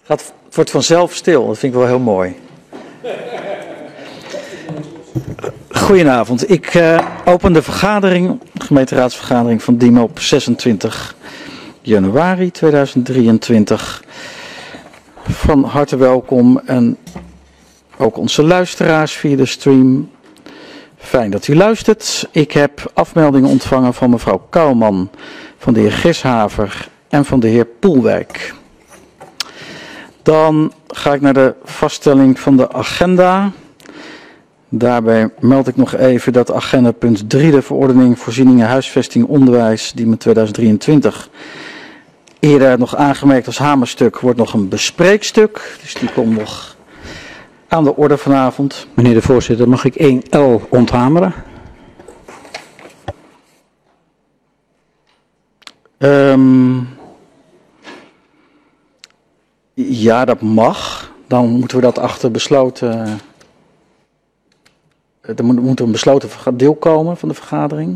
Het wordt vanzelf stil, dat vind ik wel heel mooi. Goedenavond, ik open de vergadering, de gemeenteraadsvergadering van Diemen op 26 januari 2023. Van harte welkom en ook onze luisteraars via de stream. Fijn dat u luistert. Ik heb afmeldingen ontvangen van mevrouw Kouwman, van de heer Gishaver en van de heer Poelwijk. Dan ga ik naar de vaststelling van de agenda. Daarbij meld ik nog even dat agenda punt 3, de verordening voorzieningen huisvesting onderwijs, die met 2023 eerder nog aangemerkt als hamerstuk, wordt nog een bespreekstuk. Dus die komt nog aan de orde vanavond. Meneer de voorzitter, mag ik 1L onthameren? Ja, dat mag. Dan moeten we dat achter besloten. Er moet een besloten deel komen van de vergadering.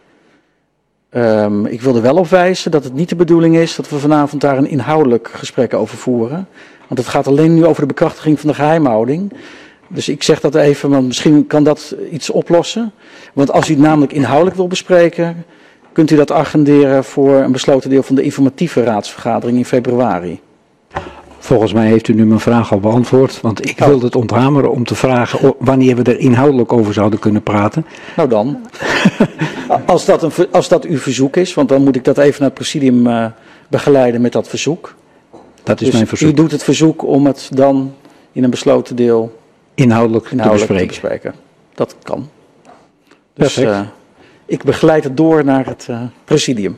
Ik wilde wel op wijzen dat het niet de bedoeling is dat we vanavond daar een inhoudelijk gesprek over voeren. Want het gaat alleen nu over de bekrachtiging van de geheimhouding. Dus ik zeg dat even, want misschien kan dat iets oplossen. Want als u het namelijk inhoudelijk wil bespreken, kunt u dat agenderen voor een besloten deel van de informatieve raadsvergadering in februari. Volgens mij heeft u nu mijn vraag al beantwoord, want ik wilde het onthameren om te vragen wanneer we er inhoudelijk over zouden kunnen praten. Nou dan, als dat uw verzoek is, want dan moet ik dat even naar het presidium begeleiden met dat verzoek. Dat is dus mijn verzoek. U doet het verzoek om het dan in een besloten deel inhoudelijk te bespreken. Dat kan. Dus ik begeleid het door naar het presidium.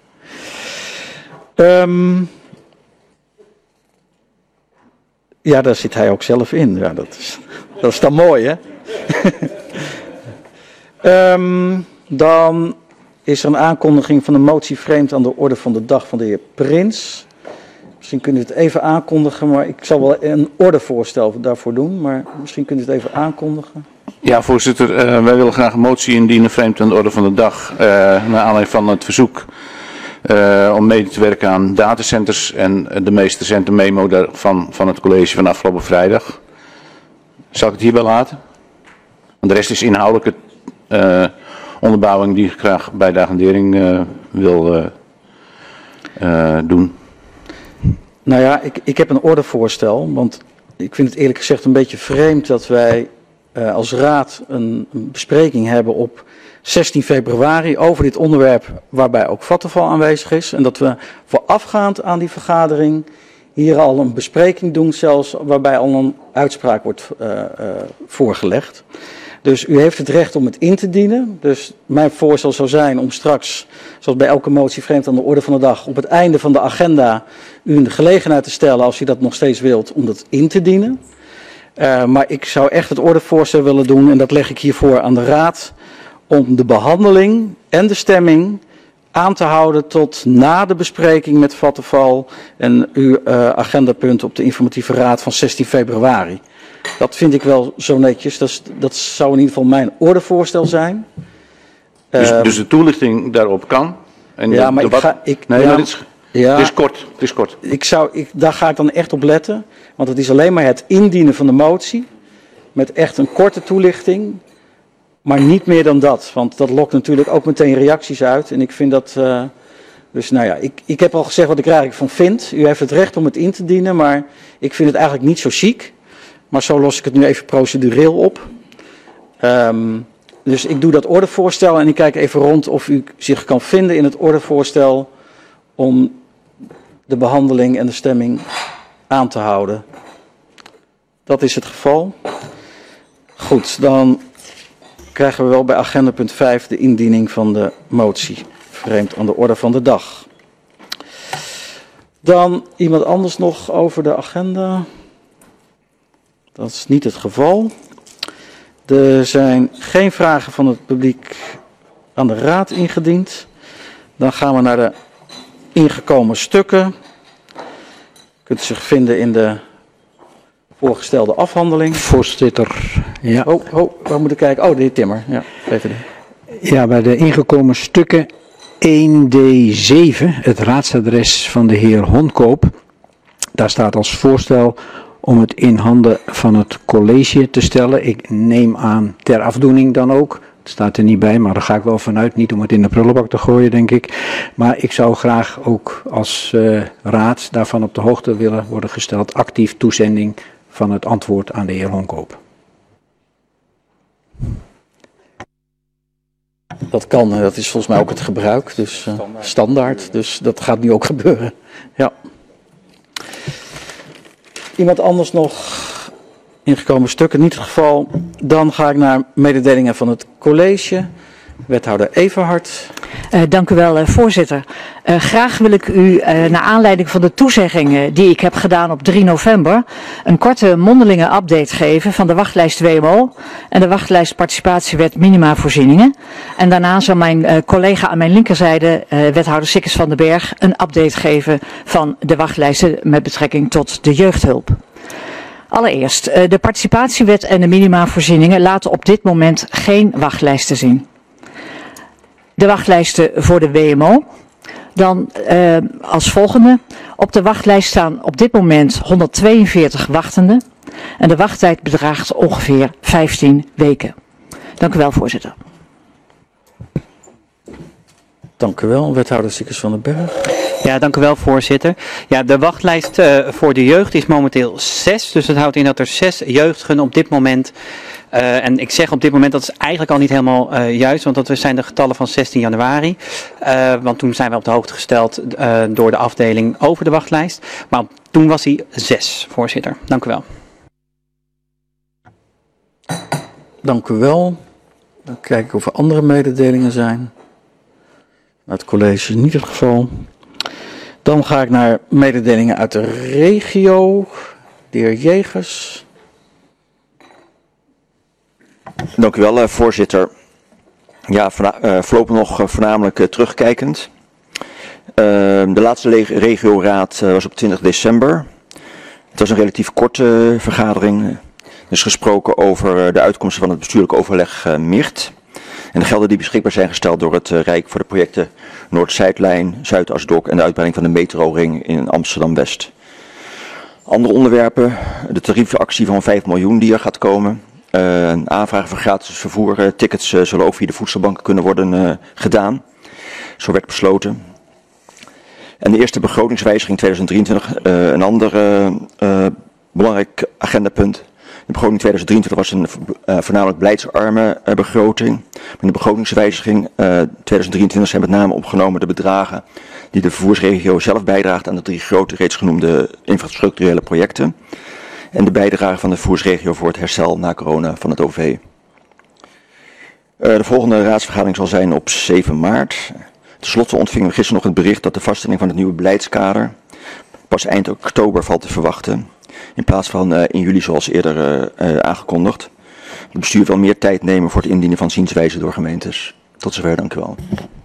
Ja, daar zit hij ook zelf in. Ja, dat is dan mooi, hè? Dan is er een aankondiging van een motie vreemd aan de orde van de dag van de heer Prins. Misschien kunt u het even aankondigen, maar ik zal wel een ordevoorstel daarvoor doen. Maar misschien kunt u het even aankondigen. Ja, voorzitter. Wij willen graag een motie indienen vreemd aan de orde van de dag. Naar aanleiding van het verzoek om mee te werken aan datacenters en de meest recente memo daarvan van het college van afgelopen vrijdag. Zal ik het hierbij laten? Want de rest is inhoudelijke onderbouwing die ik graag bij de agendering wil doen. Nou ja, ik heb een ordevoorstel, want ik vind het eerlijk gezegd een beetje vreemd dat wij als raad een bespreking hebben op 16 februari over dit onderwerp waarbij ook Vattenfall aanwezig is. En dat we voorafgaand aan die vergadering hier al een bespreking doen zelfs waarbij al een uitspraak wordt voorgelegd. Dus u heeft het recht om het in te dienen. Dus mijn voorstel zou zijn om straks, zoals bij elke motie vreemd aan de orde van de dag, op het einde van de agenda u een gelegenheid te stellen, als u dat nog steeds wilt, om dat in te dienen. Maar ik zou echt het ordevoorstel willen doen, en dat leg ik hiervoor aan de raad, om de behandeling en de stemming aan te houden tot na de bespreking met Vattenfall en uw agendapunt op de informatieve raad van 16 februari. Dat vind ik wel zo netjes. Dat zou in ieder geval mijn ordevoorstel zijn. Dus de toelichting daarop kan? En ja, maar het is kort. Het is kort. Daar ga ik dan echt op letten. Want het is alleen maar het indienen van de motie. Met echt een korte toelichting. Maar niet meer dan dat. Want dat lokt natuurlijk ook meteen reacties uit. En ik vind dat... Dus nou ja, ik heb al gezegd wat ik er eigenlijk van vind. U heeft het recht om het in te dienen. Maar ik vind het eigenlijk niet zo chic. Maar zo los ik het nu even procedureel op. Dus ik doe dat ordevoorstel en ik kijk even rond of u zich kan vinden in het ordevoorstel om de behandeling en de stemming aan te houden. Dat is het geval. Goed, dan krijgen we wel bij agenda punt 5 de indiening van de motie. Vreemd aan de orde van de dag. Dan iemand anders nog over de agenda. Dat is niet het geval. Er zijn geen vragen van het publiek aan de raad ingediend. Dan gaan we naar de ingekomen stukken. U kunt zich vinden in de voorgestelde afhandeling. Voorzitter, ja. Waar moet ik kijken? Oh, de heer Timmer. Ja, VVD. Ja, bij de ingekomen stukken 1D7, het raadsadres van de heer Honkoop. daar staat als voorstel om het in handen van het college te stellen. Ik neem aan ter afdoening dan ook. Het staat er niet bij, maar daar ga ik wel vanuit. Niet om het in de prullenbak te gooien, denk ik. Maar ik zou graag ook als raad daarvan op de hoogte willen worden gesteld. Actief toezending van het antwoord aan de heer Honkoop. Dat kan, dat is volgens mij ook het gebruik, dus standaard. Dus dat gaat nu ook gebeuren. Ja. Iemand anders nog ingekomen stukken? Niet het geval. Dan ga ik naar mededelingen van het college. Wethouder Everhart. Dank u wel, voorzitter. Graag wil ik u, naar aanleiding van de toezeggingen die ik heb gedaan op 3 november, een korte mondelinge update geven van de wachtlijst WMO en de wachtlijst participatiewet minima voorzieningen. En daarna zal mijn collega aan mijn linkerzijde, wethouder Sikkes van den Berg, een update geven van de wachtlijsten met betrekking tot de jeugdhulp. Allereerst, de participatiewet en de minimavoorzieningen laten op dit moment geen wachtlijsten zien. De wachtlijsten voor de WMO. Dan als volgende. Op de wachtlijst staan op dit moment 142 wachtenden. En de wachttijd bedraagt ongeveer 15 weken. Dank u wel, voorzitter. Dank u wel, wethouder Sikkes van den Berg. Ja, dank u wel, voorzitter. Ja, de wachtlijst voor de jeugd is momenteel 6. Dus dat houdt in dat er 6 jeugdigen op dit moment... en ik zeg op dit moment, dat is eigenlijk al niet helemaal juist, want dat zijn de getallen van 16 januari. Want toen zijn we op de hoogte gesteld door de afdeling over de wachtlijst. Maar toen was hij 6, voorzitter. Dank u wel. Dank u wel. Dan kijk ik of er andere mededelingen zijn. Het college is niet het geval. Dan ga ik naar mededelingen uit de regio. De heer Jegers. Dank u wel, voorzitter. Ja, voorlopig nog voornamelijk terugkijkend. De laatste regioraad was op 20 december. Het was een relatief korte vergadering. Er is gesproken over de uitkomsten van het bestuurlijk overleg MIRT. En de gelden die beschikbaar zijn gesteld door het Rijk voor de projecten Noord-Zuidlijn, Zuidasdok en de uitbreiding van de metroring in Amsterdam-West. Andere onderwerpen, de tariefactie van 5 miljoen die er gaat komen. Aanvragen voor gratis vervoer, tickets zullen ook via de voedselbanken kunnen worden gedaan. Zo werd besloten. En de eerste begrotingswijziging 2023, een ander belangrijk agendapunt. De begroting 2023 was een voornamelijk beleidsarme begroting. Met de begrotingswijziging 2023 zijn met name opgenomen de bedragen die de vervoersregio zelf bijdraagt aan de 3 grote reeds genoemde infrastructurele projecten. En de bijdrage van de vervoersregio voor het herstel na corona van het OV. De volgende raadsvergadering zal zijn op 7 maart. Ten slotte ontvingen we gisteren nog het bericht dat de vaststelling van het nieuwe beleidskader pas eind oktober valt te verwachten. In plaats van in juli zoals eerder aangekondigd. Het bestuur wil meer tijd nemen voor het indienen van zienswijzen door gemeentes. Tot zover, dank u wel.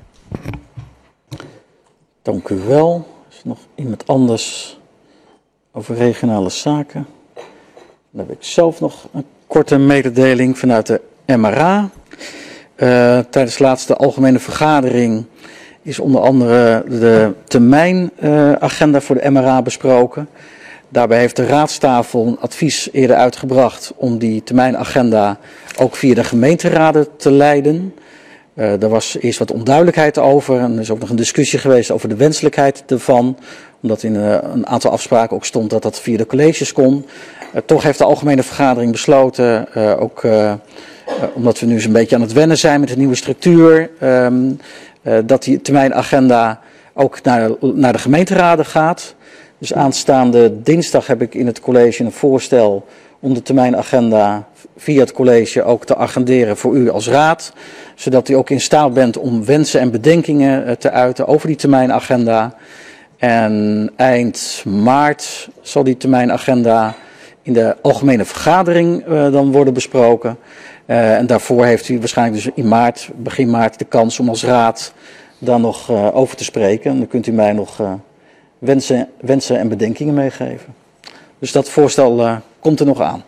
Dank u wel. Is er nog iemand anders over regionale zaken? Dan heb ik zelf nog een korte mededeling vanuit de MRA. Tijdens de laatste algemene vergadering is onder andere de termijnagenda voor de MRA besproken. Daarbij heeft de raadstafel een advies eerder uitgebracht om die termijnagenda ook via de gemeenteraden te leiden. Daar was eerst wat onduidelijkheid over en er is ook nog een discussie geweest over de wenselijkheid ervan. Omdat in een aantal afspraken ook stond dat dat via de colleges kon. Toch heeft de algemene vergadering besloten, omdat we nu eens een beetje aan het wennen zijn met de nieuwe structuur, dat die termijnagenda ook naar de gemeenteraden gaat. Dus aanstaande dinsdag heb ik in het college een voorstel om de termijnagenda via het college ook te agenderen voor u als raad. Zodat u ook in staat bent om wensen en bedenkingen te uiten over die termijnagenda. En eind maart zal die termijnagenda in de algemene vergadering dan worden besproken. En daarvoor heeft u waarschijnlijk dus in maart, begin maart de kans om als raad daar nog over te spreken. En dan kunt u mij nog wensen en bedenkingen meegeven. Dus dat voorstel komt er nog aan.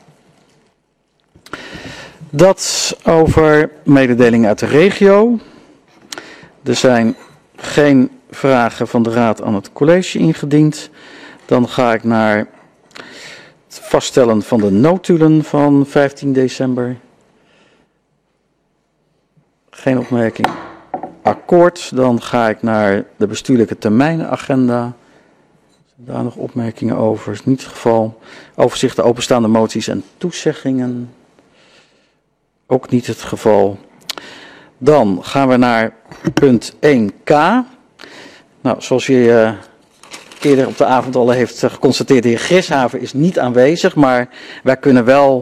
Dat over mededelingen uit de regio. Er zijn geen vragen van de raad aan het college ingediend. Dan ga ik naar het vaststellen van de notulen van 15 december. Geen opmerking. Akkoord. Dan ga ik naar de bestuurlijke termijnagenda. Zijn daar nog opmerkingen over? Is niet het geval. Overzicht de openstaande moties en toezeggingen. Ook niet het geval. Dan gaan we naar punt 1k. Nou, zoals je eerder op de avond al heeft geconstateerd, de heer Grishaver is niet aanwezig, maar wij kunnen wel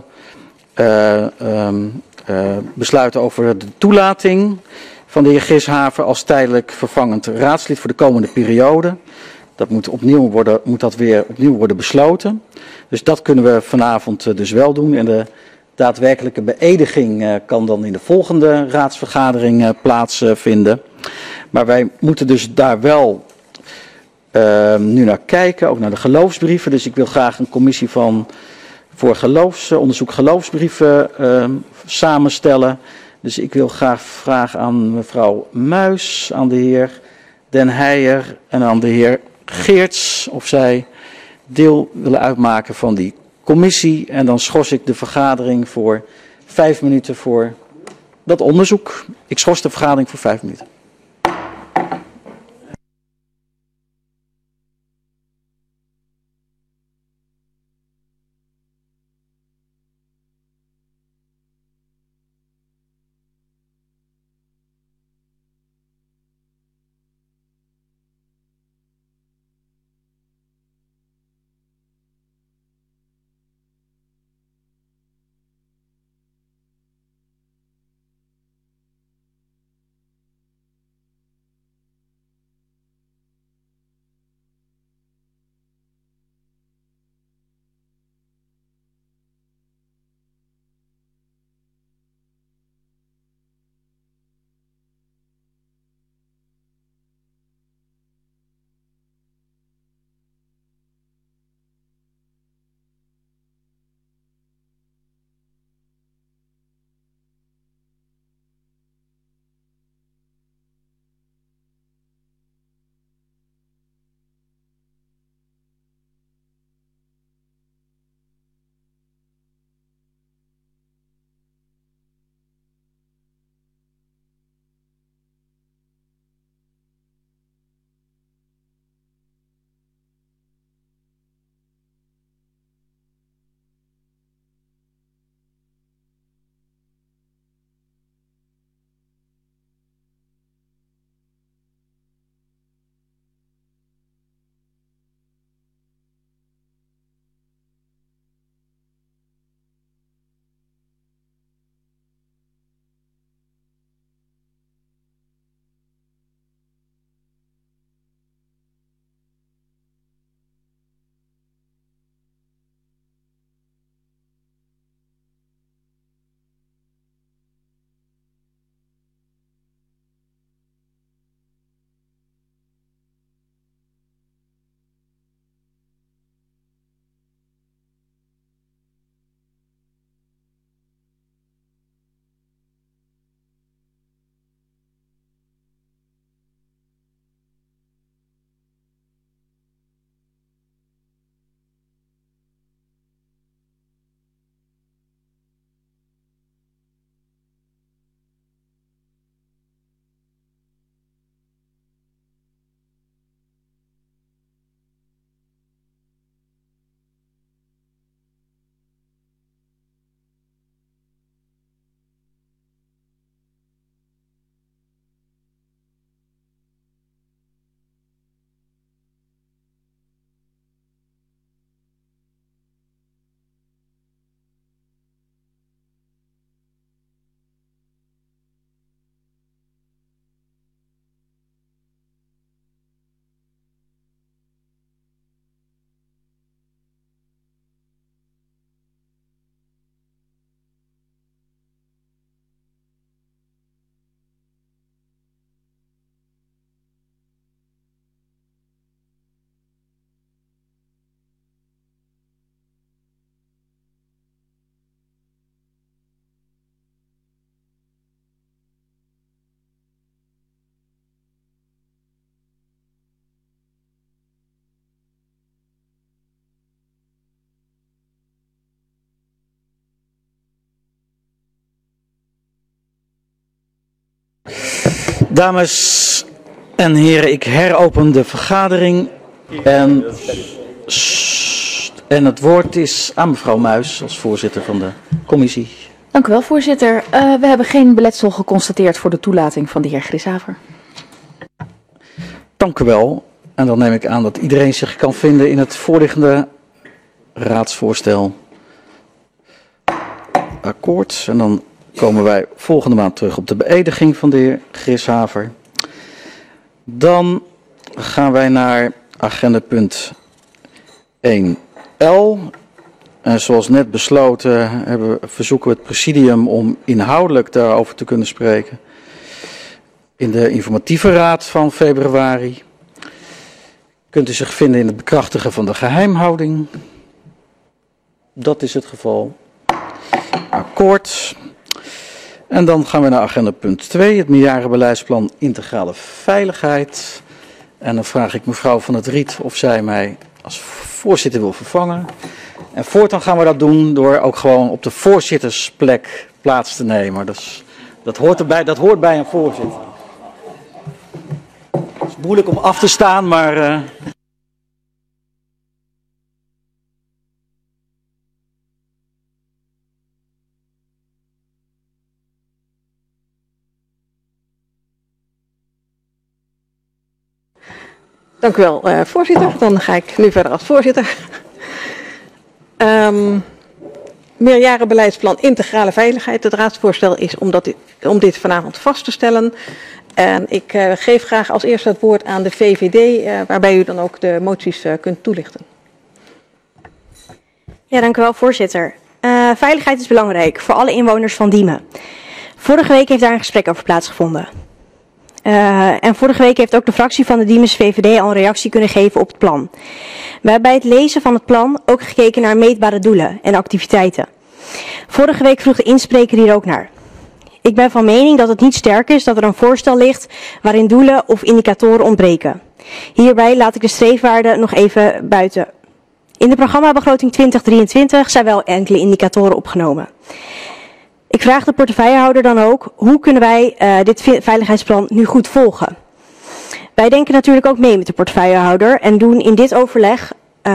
besluiten over de toelating van de heer Grishaver als tijdelijk vervangend raadslid voor de komende periode. Dat moet dat weer opnieuw worden besloten. Dus dat kunnen we vanavond dus wel doen. En de daadwerkelijke beëdiging kan dan in de volgende raadsvergadering plaatsvinden. Maar wij moeten dus daar wel nu naar kijken, ook naar de geloofsbrieven. Dus ik wil graag een commissie voor onderzoek geloofsbrieven samenstellen. Dus ik wil graag vragen aan mevrouw Muis, aan de heer Den Heijer en aan de heer Geerts of zij deel willen uitmaken van die commissie. En dan schors ik de vergadering voor 5 minuten voor dat onderzoek. Ik schors de vergadering voor 5 minuten. Dames en heren, ik heropen de vergadering en het woord is aan mevrouw Muis als voorzitter van de commissie. Dank u wel, voorzitter. We hebben geen beletsel geconstateerd voor de toelating van de heer Grishaver. Dank u wel. En dan neem ik aan dat iedereen zich kan vinden in het voorliggende raadsvoorstel. Akkoord. En dan komen wij volgende maand terug op de beëdiging van de heer Grishaver. Dan gaan wij naar agendapunt 1L. En zoals net besloten verzoeken we het presidium om inhoudelijk daarover te kunnen spreken. In de informatieve raad van februari. Kunt u zich vinden in het bekrachtigen van de geheimhouding. Dat is het geval. Akkoord. En dan gaan we naar agenda punt 2, het meerjarenbeleidsplan integrale veiligheid. En dan vraag ik mevrouw Van het Riet of zij mij als voorzitter wil vervangen. En voortaan gaan we dat doen door ook gewoon op de voorzittersplek plaats te nemen. Dus dat hoort bij een voorzitter. Het is moeilijk om af te staan, maar... Dank u wel, voorzitter. Dan ga ik nu verder als voorzitter. Meerjarenbeleidsplan integrale veiligheid. Het raadsvoorstel is om dit vanavond vast te stellen. En ik geef graag als eerste het woord aan de VVD, waarbij u dan ook de moties kunt toelichten. Ja, dank u wel, voorzitter. Veiligheid is belangrijk voor alle inwoners van Diemen. Vorige week heeft daar een gesprek over plaatsgevonden. En vorige week heeft ook de fractie van de Diemens VVD al een reactie kunnen geven op het plan. We hebben bij het lezen van het plan ook gekeken naar meetbare doelen en activiteiten. Vorige week vroeg de inspreker hier ook naar. Ik ben van mening dat het niet sterk is dat er een voorstel ligt waarin doelen of indicatoren ontbreken. Hierbij laat ik de streefwaarden nog even buiten. In de programmabegroting 2023 zijn wel enkele indicatoren opgenomen. Ik vraag de portefeuillehouder dan ook, hoe kunnen wij dit veiligheidsplan nu goed volgen? Wij denken natuurlijk ook mee met de portefeuillehouder en doen in dit overleg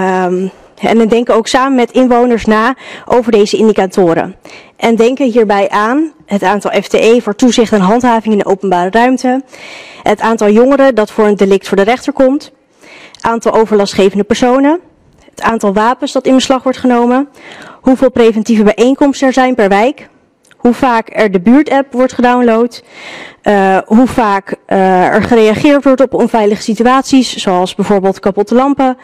en denken ook samen met inwoners na over deze indicatoren. En denken hierbij aan het aantal FTE voor toezicht en handhaving in de openbare ruimte, het aantal jongeren dat voor een delict voor de rechter komt, aantal overlastgevende personen, het aantal wapens dat in beslag wordt genomen, hoeveel preventieve bijeenkomsten er zijn per wijk, hoe vaak er de buurtapp wordt gedownload, hoe vaak er gereageerd wordt op onveilige situaties, zoals bijvoorbeeld kapotte lampen,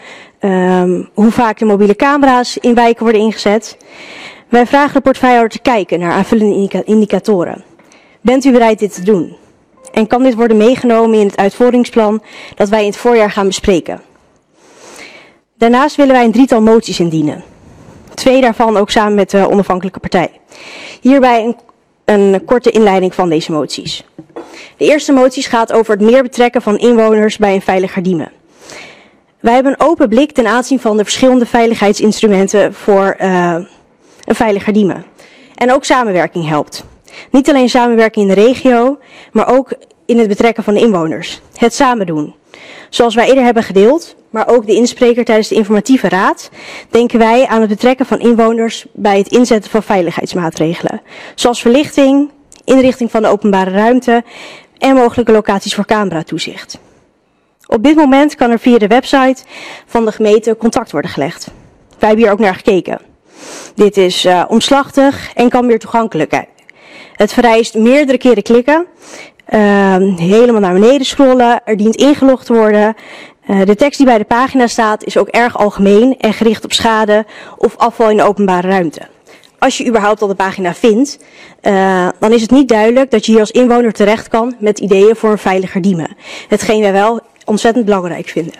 hoe vaak de mobiele camera's in wijken worden ingezet. Wij vragen de portefeuillehouder te kijken naar aanvullende indicatoren. Bent u bereid dit te doen? En kan dit worden meegenomen in het uitvoeringsplan dat wij in het voorjaar gaan bespreken? Daarnaast willen wij een drietal moties indienen. 2 daarvan ook samen met de onafhankelijke partij. Hierbij een korte inleiding van deze moties. De eerste moties gaat over het meer betrekken van inwoners bij een veiliger Diemen. Wij hebben een open blik ten aanzien van de verschillende veiligheidsinstrumenten voor een veiliger Diemen. En ook samenwerking helpt. Niet alleen samenwerking in de regio, maar ook in het betrekken van de inwoners. Het samen doen. Zoals wij eerder hebben gedeeld, maar ook de inspreker tijdens de informatieve raad, denken wij aan het betrekken van inwoners bij het inzetten van veiligheidsmaatregelen. Zoals verlichting, inrichting van de openbare ruimte en mogelijke locaties voor cameratoezicht. Op dit moment kan er via de website van de gemeente contact worden gelegd. Wij hebben hier ook naar gekeken. Dit is omslachtig en kan meer toegankelijk. Het vereist meerdere keren klikken. Helemaal naar beneden scrollen, er dient ingelogd te worden. De tekst die bij de pagina staat is ook erg algemeen en gericht op schade of afval in de openbare ruimte. Als je überhaupt al de pagina vindt, dan is het niet duidelijk dat je hier als inwoner terecht kan met ideeën voor een veiliger Diemen. Hetgeen wij wel ontzettend belangrijk vinden.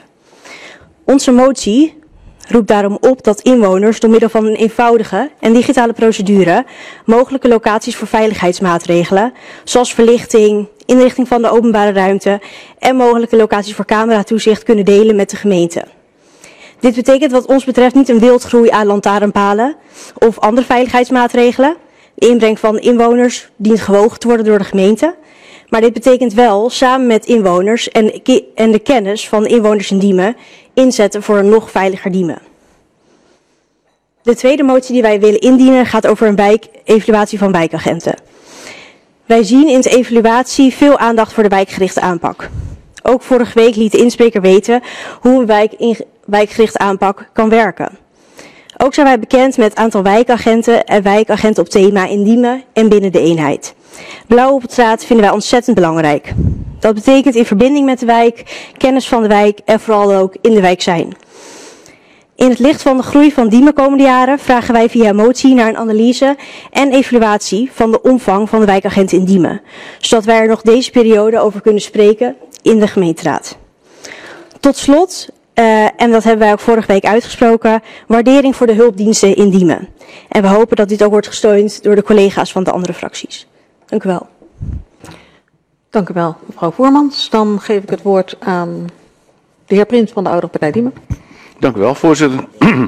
Onze motie roept daarom op dat inwoners door middel van een eenvoudige en digitale procedure mogelijke locaties voor veiligheidsmaatregelen, zoals verlichting, inrichting van de openbare ruimte en mogelijke locaties voor cameratoezicht kunnen delen met de gemeente. Dit betekent wat ons betreft niet een wildgroei aan lantaarnpalen of andere veiligheidsmaatregelen. De inbreng van de inwoners dient gewogen te worden door de gemeente, Maar dit betekent wel samen met inwoners en de kennis van inwoners in Diemen inzetten voor een nog veiliger Diemen. De tweede motie die wij willen indienen gaat over een evaluatie van wijkagenten. Wij zien in de evaluatie veel aandacht voor de wijkgerichte aanpak. Ook vorige week liet de inspreker weten hoe een wijkgerichte aanpak kan werken. Ook zijn wij bekend met het aantal wijkagenten en wijkagenten op thema in Diemen en binnen de eenheid. Blauw op straat vinden wij ontzettend belangrijk. Dat betekent in verbinding met de wijk, kennis van de wijk en vooral ook in de wijk zijn. In het licht van de groei van Diemen komende jaren vragen wij via motie naar een analyse en evaluatie van de omvang van de wijkagenten in Diemen. Zodat wij er nog deze periode over kunnen spreken in de gemeenteraad. Tot slot, en dat hebben wij ook vorige week uitgesproken, waardering voor de hulpdiensten in Diemen. En we hopen dat dit ook wordt gesteund door de collega's van de andere fracties. Dank u wel. Dank u wel, mevrouw Voermans. Dan geef ik het woord aan de heer Prins van de Oudere Partij Diemen. Dank u wel, voorzitter.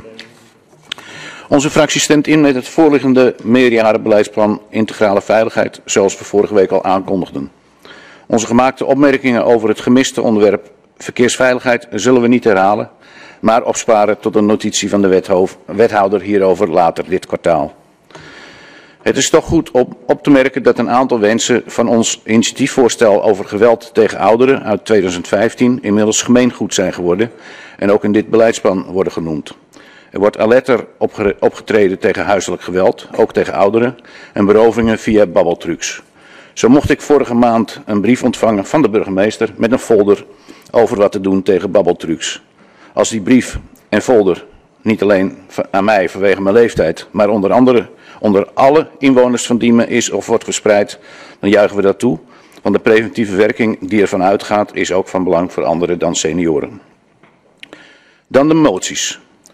Onze fractie stemt in met het voorliggende meerjarenbeleidsplan Integrale Veiligheid, zoals we vorige week al aankondigden. Onze gemaakte opmerkingen over het gemiste onderwerp verkeersveiligheid zullen we niet herhalen, maar opsparen tot een notitie van de wethouder hierover later dit kwartaal. Het is toch goed op te merken dat een aantal wensen van ons initiatiefvoorstel over geweld tegen ouderen uit 2015 inmiddels gemeengoed zijn geworden en ook in dit beleidsplan worden genoemd. Er wordt alerter opgetreden tegen huiselijk geweld, ook tegen ouderen, en berovingen via babbeltrucs. Zo mocht ik vorige maand een brief ontvangen van de burgemeester met een folder over wat te doen tegen babbeltrucs. Als die brief en folder niet alleen aan mij vanwege mijn leeftijd, maar onder alle inwoners van Diemen is of wordt verspreid, dan juichen we dat toe. Want de preventieve werking die ervan uitgaat is ook van belang voor anderen dan senioren. Dan de moties.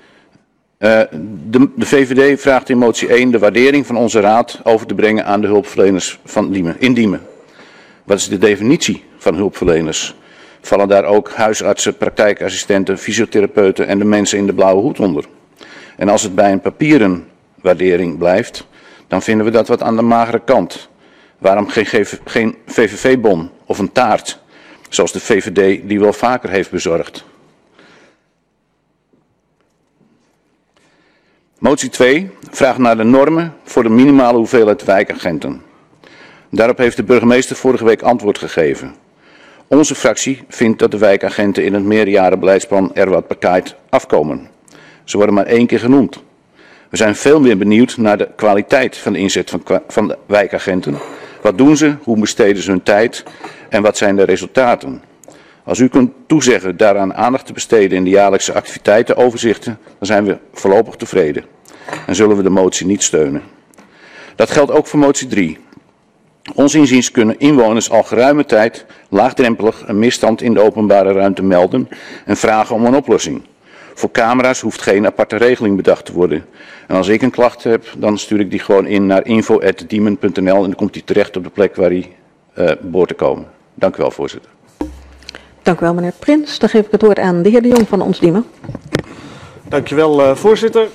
De VVD vraagt in motie 1 de waardering van onze raad over te brengen aan de hulpverleners van Diemen, in Diemen. Wat is de definitie van hulpverleners? Vallen daar ook huisartsen, praktijkassistenten, fysiotherapeuten en de mensen in de blauwe hoed onder? En als het bij een papieren waardering blijft, dan vinden we dat wat aan de magere kant. Waarom geen VVV-bon of een taart, zoals de VVD die wel vaker heeft bezorgd? Motie 2 vraagt naar de normen voor de minimale hoeveelheid wijkagenten. Daarop heeft de burgemeester vorige week antwoord gegeven. Onze fractie vindt dat de wijkagenten in het meerjarenbeleidsplan er wat bekaaid afkomen. Ze worden maar 1 keer genoemd. We zijn veel meer benieuwd naar de kwaliteit van de inzet van de wijkagenten. Wat doen ze, hoe besteden ze hun tijd en wat zijn de resultaten? Als u kunt toezeggen daaraan aandacht te besteden in de jaarlijkse activiteitenoverzichten, dan zijn we voorlopig tevreden en zullen we de motie niet steunen. Dat geldt ook voor motie 3. Ons inziens kunnen inwoners al geruime tijd laagdrempelig een misstand in de openbare ruimte melden en vragen om een oplossing. Voor camera's hoeft geen aparte regeling bedacht te worden. En als ik een klacht heb, dan stuur ik die gewoon in naar info@diemen.nl en dan komt die terecht op de plek waar die behoort te komen. Dank u wel, voorzitter. Dank u wel, meneer Prins. Dan geef ik het woord aan de heer De Jong van Ons Diemen. Dank je wel, voorzitter.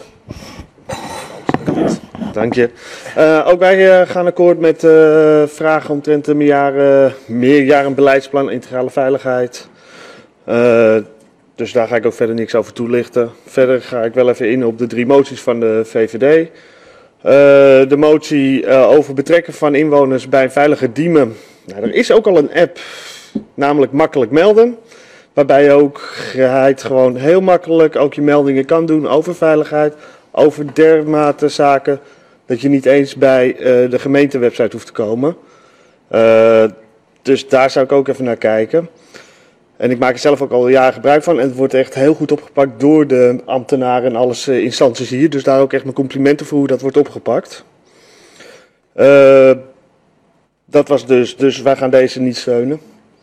Dank je. Ook wij gaan akkoord met vragen omtrent de meerjarenbeleidsplan Integrale Veiligheid. Dus daar ga ik ook verder niks over toelichten. Verder ga ik wel even in op de 3 moties van de VVD. De motie over betrekken van inwoners bij een veilige Diemen. Nou, er is ook al een app, namelijk Makkelijk Melden. Waarbij je ook gewoon heel makkelijk ook je meldingen kan doen over veiligheid. Over dermate zaken dat je niet eens bij de gemeentewebsite hoeft te komen. Dus daar zou ik ook even naar kijken. En ik maak er zelf ook al jaren gebruik van. En het wordt echt heel goed opgepakt door de ambtenaren en alles instanties hier. Dus daar ook echt mijn complimenten voor hoe dat wordt opgepakt. Dat was dus wij gaan deze niet steunen.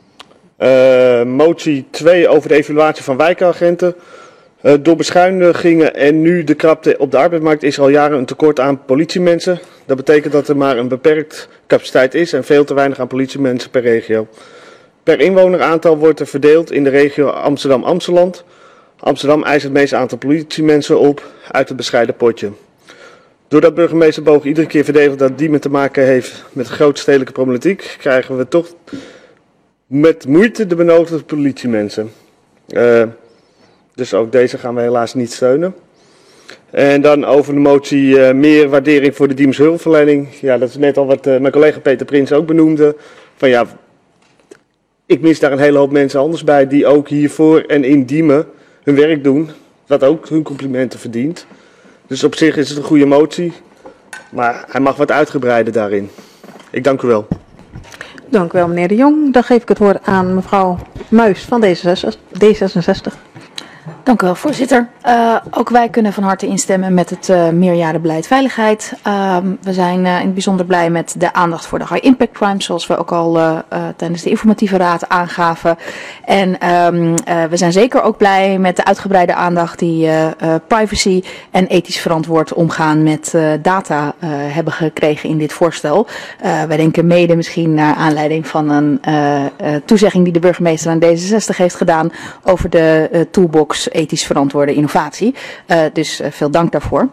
Motie 2 over de evaluatie van wijkagenten. Door beschuinigingen en nu de krapte op de arbeidsmarkt is er al jaren een tekort aan politiemensen. Dat betekent dat er maar een beperkt capaciteit is en veel te weinig aan politiemensen per regio. Per inwoneraantal wordt er verdeeld in de regio Amsterdam-Amsteland. Amsterdam eist het meeste aantal politiemensen op uit het bescheiden potje. Doordat burgemeester Boog iedere keer verdedigt dat Diemen te maken heeft met een grote stedelijke problematiek, krijgen we toch met moeite de benodigde politiemensen. Dus ook deze gaan we helaas niet steunen. En dan over de motie meer waardering voor de Diemse hulpverlening. Ja, dat is net al wat mijn collega Peter Prins ook benoemde. Van ja, ik mis daar een hele hoop mensen anders bij die ook hiervoor en in Diemen hun werk doen. Wat ook hun complimenten verdient. Dus op zich is het een goede motie. Maar hij mag wat uitgebreider daarin. Ik dank u wel. Dank u wel, meneer De Jong. Dan geef ik het woord aan mevrouw Muis van D66. Dank u wel, voorzitter. Ook wij kunnen van harte instemmen met het meerjarenbeleid veiligheid. We zijn in het bijzonder blij met de aandacht voor de high impact crimes, zoals we ook al tijdens de informatieve raad aangaven. En we zijn zeker ook blij met de uitgebreide aandacht die privacy en ethisch verantwoord omgaan met data hebben gekregen in dit voorstel. Wij denken mede misschien naar aanleiding van een toezegging die de burgemeester aan D66 heeft gedaan over de toolbox ethisch verantwoorde innovatie. Dus veel dank daarvoor.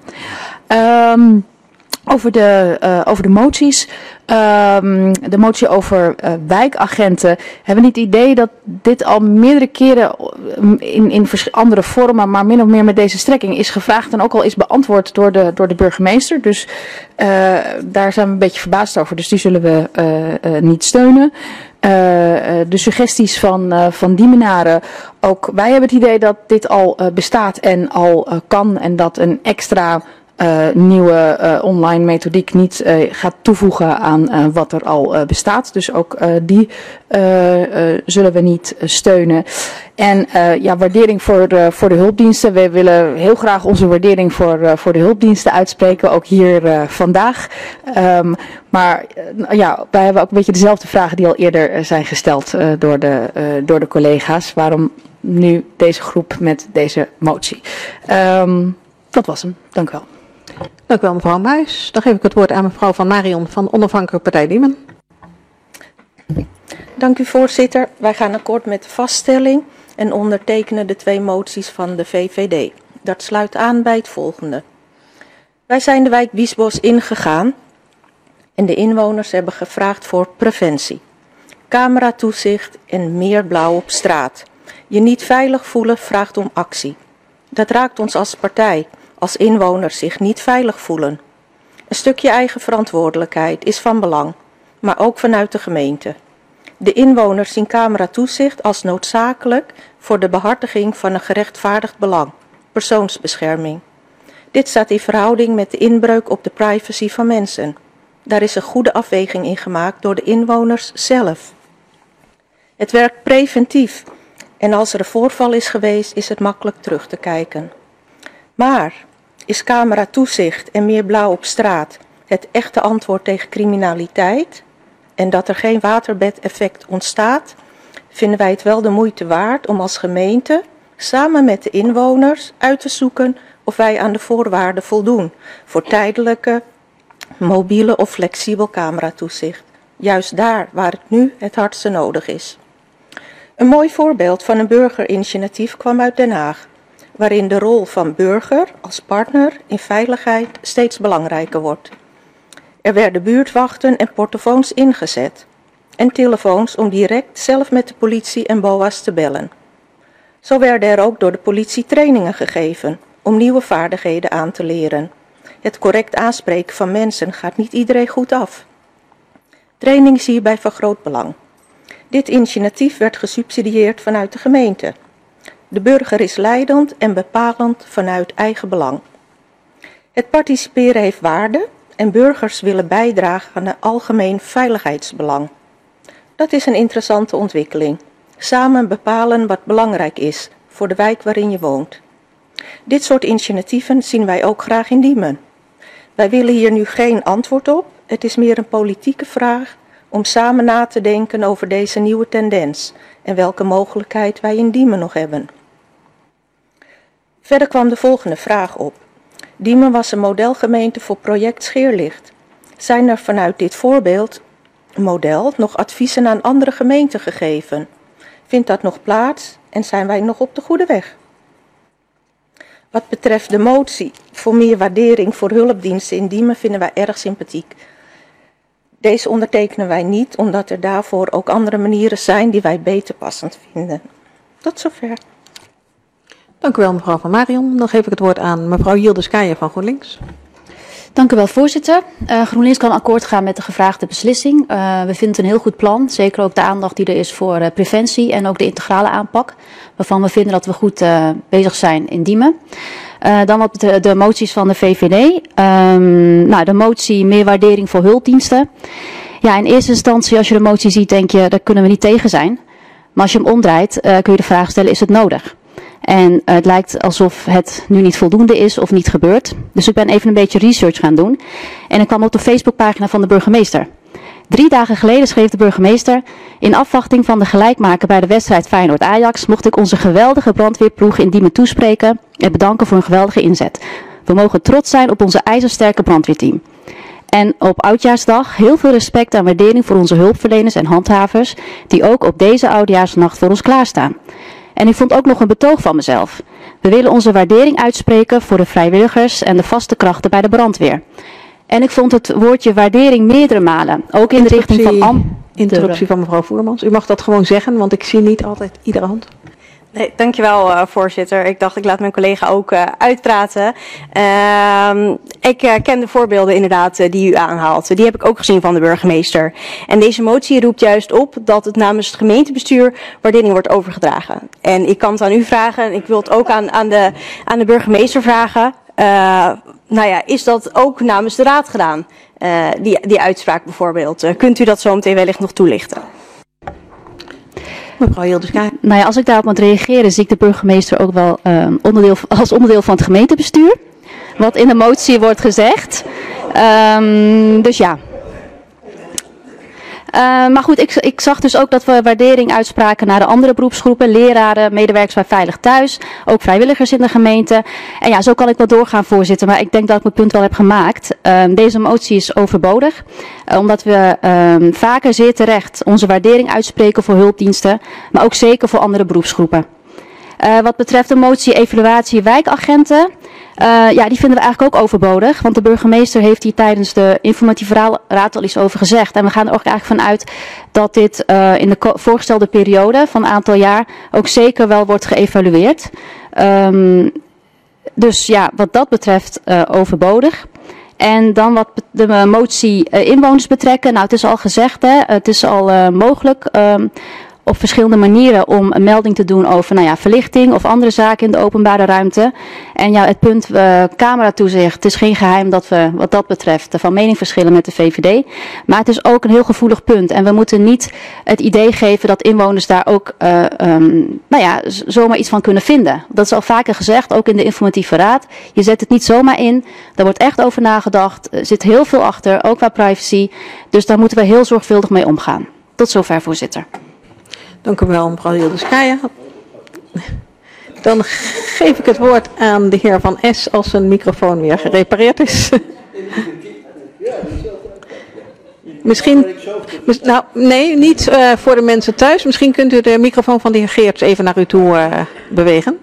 Over de moties. De motie over wijkagenten. Hebben we niet het idee dat dit al meerdere keren in andere vormen, maar min of meer met deze strekking is gevraagd en ook al is beantwoord door de burgemeester. Dus daar zijn we een beetje verbaasd over. Dus die zullen we niet steunen. De suggesties van Diemenaren, ook wij hebben het idee dat dit al bestaat en al kan en dat een extra nieuwe online methodiek niet gaat toevoegen aan wat er al bestaat. Dus ook die zullen we niet steunen. En waardering voor de hulpdiensten. We willen heel graag onze waardering voor de hulpdiensten uitspreken, ook hier vandaag. Maar wij hebben ook een beetje dezelfde vragen die al eerder zijn gesteld door de collega's. Waarom nu deze groep met deze motie? Dat was hem. Dank u wel. Dank u wel, mevrouw Muis. Dan geef ik het woord aan mevrouw Van Marion van de Onafhankelijke Partij Diemen. Dank u, voorzitter. Wij gaan akkoord met de vaststelling en ondertekenen de 2 moties van de VVD. Dat sluit aan bij het volgende. Wij zijn de wijk Biesbos ingegaan en de inwoners hebben gevraagd voor preventie. Cameratoezicht en meer blauw op straat. Je niet veilig voelen vraagt om actie. Dat raakt ons als partij, als inwoners zich niet veilig voelen. Een stukje eigen verantwoordelijkheid is van belang, maar ook vanuit de gemeente. De inwoners zien cameratoezicht als noodzakelijk voor de behartiging van een gerechtvaardigd belang, persoonsbescherming. Dit staat in verhouding met de inbreuk op de privacy van mensen. Daar is een goede afweging in gemaakt door de inwoners zelf. Het werkt preventief en als er een voorval is geweest, is het makkelijk terug te kijken. Maar is cameratoezicht en meer blauw op straat het echte antwoord tegen criminaliteit en dat er geen waterbedeffect ontstaat, vinden wij het wel de moeite waard om als gemeente samen met de inwoners uit te zoeken of wij aan de voorwaarden voldoen voor tijdelijke, mobiele of flexibel cameratoezicht. Juist daar waar het nu het hardste nodig is. Een mooi voorbeeld van een burgerinitiatief kwam uit Den Haag, waarin de rol van burger als partner in veiligheid steeds belangrijker wordt. Er werden buurtwachten en portofoons ingezet en telefoons om direct zelf met de politie en BOA's te bellen. Zo werden er ook door de politie trainingen gegeven om nieuwe vaardigheden aan te leren. Het correct aanspreken van mensen gaat niet iedereen goed af. Training is hierbij van groot belang. Dit initiatief werd gesubsidieerd vanuit de gemeente. De burger is leidend en bepalend vanuit eigen belang. Het participeren heeft waarde en burgers willen bijdragen aan het algemeen veiligheidsbelang. Dat is een interessante ontwikkeling. Samen bepalen wat belangrijk is voor de wijk waarin je woont. Dit soort initiatieven zien wij ook graag in Diemen. Wij willen hier nu geen antwoord op. Het is meer een politieke vraag om samen na te denken over deze nieuwe tendens en welke mogelijkheid wij in Diemen nog hebben. Verder kwam de volgende vraag op. Diemen was een modelgemeente voor project Scheerlicht. Zijn er vanuit dit voorbeeldmodel nog adviezen aan andere gemeenten gegeven? Vindt dat nog plaats en zijn wij nog op de goede weg? Wat betreft de motie voor meer waardering voor hulpdiensten in Diemen vinden wij erg sympathiek. Deze ondertekenen wij niet, omdat er daarvoor ook andere manieren zijn die wij beter passend vinden. Tot zover. Dank u wel, mevrouw Van Marion. Dan geef ik het woord aan mevrouw Yildiz Kaya van GroenLinks. Dank u wel, voorzitter. GroenLinks kan akkoord gaan met de gevraagde beslissing. We vinden het een heel goed plan. Zeker ook de aandacht die er is voor preventie en ook de integrale aanpak. Waarvan we vinden dat we goed bezig zijn in Diemen. Dan wat de moties van de VVD. De motie meer waardering voor hulpdiensten. Ja, in eerste instantie als je de motie ziet denk je, daar kunnen we niet tegen zijn. Maar als je hem omdraait kun je de vraag stellen, is het nodig? En het lijkt alsof het nu niet voldoende is of niet gebeurt. Dus ik ben even een beetje research gaan doen. En ik kwam op de Facebookpagina van de burgemeester. 3 dagen geleden schreef de burgemeester: in afwachting van de gelijkmaker bij de wedstrijd Feyenoord-Ajax mocht ik onze geweldige brandweerploeg in Diemen toespreken en bedanken voor een geweldige inzet. We mogen trots zijn op onze ijzersterke brandweerteam. En op Oudjaarsdag heel veel respect en waardering voor onze hulpverleners en handhavers die ook op deze Oudjaarsnacht voor ons klaarstaan. En ik vond ook nog een betoog van mezelf. We willen onze waardering uitspreken voor de vrijwilligers en de vaste krachten bij de brandweer. En ik vond het woordje waardering meerdere malen. Ook in de richting van interruptie van mevrouw Voermans. U mag dat gewoon zeggen, want ik zie niet altijd iedere hand. Nee, dankjewel voorzitter. Ik dacht ik laat mijn collega ook uitpraten. Ik ken de voorbeelden inderdaad die u aanhaalt. Die heb ik ook gezien van de burgemeester. En deze motie roept juist op dat het namens het gemeentebestuur waardering wordt overgedragen. En ik kan het aan u vragen en ik wil het ook aan de burgemeester vragen. Is dat ook namens de raad gedaan? Die uitspraak bijvoorbeeld. Kunt u dat zo meteen wellicht nog toelichten? Mevrouw Yildiz Kaya. Als ik daarop moet reageren, zie ik de burgemeester ook wel als onderdeel van het gemeentebestuur. Wat in de motie wordt gezegd. Dus ja. Maar goed, ik zag dus ook dat we waardering uitspraken naar de andere beroepsgroepen. Leraren, medewerkers bij Veilig Thuis. Ook vrijwilligers in de gemeente. En ja, zo kan ik wel doorgaan, voorzitter. Maar ik denk dat ik mijn punt wel heb gemaakt. Deze motie is overbodig. Omdat we vaker zeer terecht onze waardering uitspreken voor hulpdiensten. Maar ook zeker voor andere beroepsgroepen. Wat betreft de motie evaluatie wijkagenten. Die vinden we eigenlijk ook overbodig. Want de burgemeester heeft hier tijdens de informatieve raad al iets over gezegd. En we gaan er ook eigenlijk vanuit dat dit in de voorgestelde periode van een aantal jaar ook zeker wel wordt geëvalueerd. Dus ja, wat dat betreft overbodig. En dan wat de motie inwoners betrekken. Nou, het is al gezegd, het is al mogelijk op verschillende manieren om een melding te doen over verlichting of andere zaken in de openbare ruimte. En ja, het punt cameratoezicht, het is geen geheim dat we wat dat betreft van mening verschillen met de VVD. Maar het is ook een heel gevoelig punt. En we moeten niet het idee geven dat inwoners daar ook zomaar iets van kunnen vinden. Dat is al vaker gezegd, ook in de informatieve raad. Je zet het niet zomaar in. Daar wordt echt over nagedacht. Er zit heel veel achter, ook qua privacy. Dus daar moeten we heel zorgvuldig mee omgaan. Tot zover, voorzitter. Dank u wel, mevrouw Yildiz Kaya. Dan geef ik het woord aan de heer Van S. als zijn microfoon weer gerepareerd is. Misschien, nee, niet voor de mensen thuis. Misschien kunt u de microfoon van de heer Geerts even naar u toe bewegen.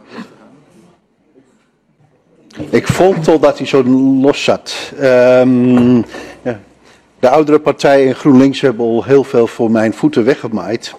Ik vond al dat hij zo los zat. De oudere partijen in GroenLinks hebben al heel veel voor mijn voeten weggemaaid.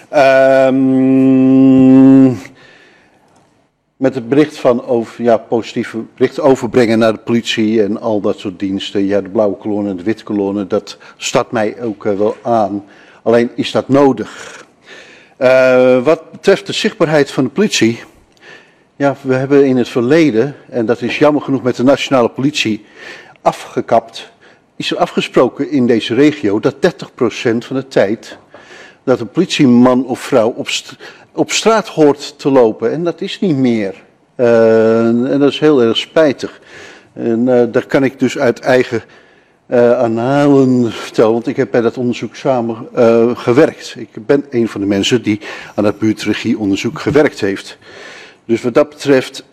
Met het bericht van positieve bericht overbrengen naar de politie en al dat soort diensten. Ja, de blauwe kolonne en de witte kolonne, dat staat mij ook wel aan. Alleen is dat nodig. Wat betreft de zichtbaarheid van de politie. Ja, we hebben in het verleden, en dat is jammer genoeg met de nationale politie, afgekapt. Is er afgesproken in deze regio dat 30% van de tijd dat een politieman of vrouw op straat hoort te lopen. En dat is niet meer. En dat is heel erg spijtig. En daar kan ik dus uit eigen aanhalen vertellen, want ik heb bij dat onderzoek samen gewerkt. Ik ben een van de mensen die aan dat buurtregieonderzoek gewerkt heeft. Dus wat dat betreft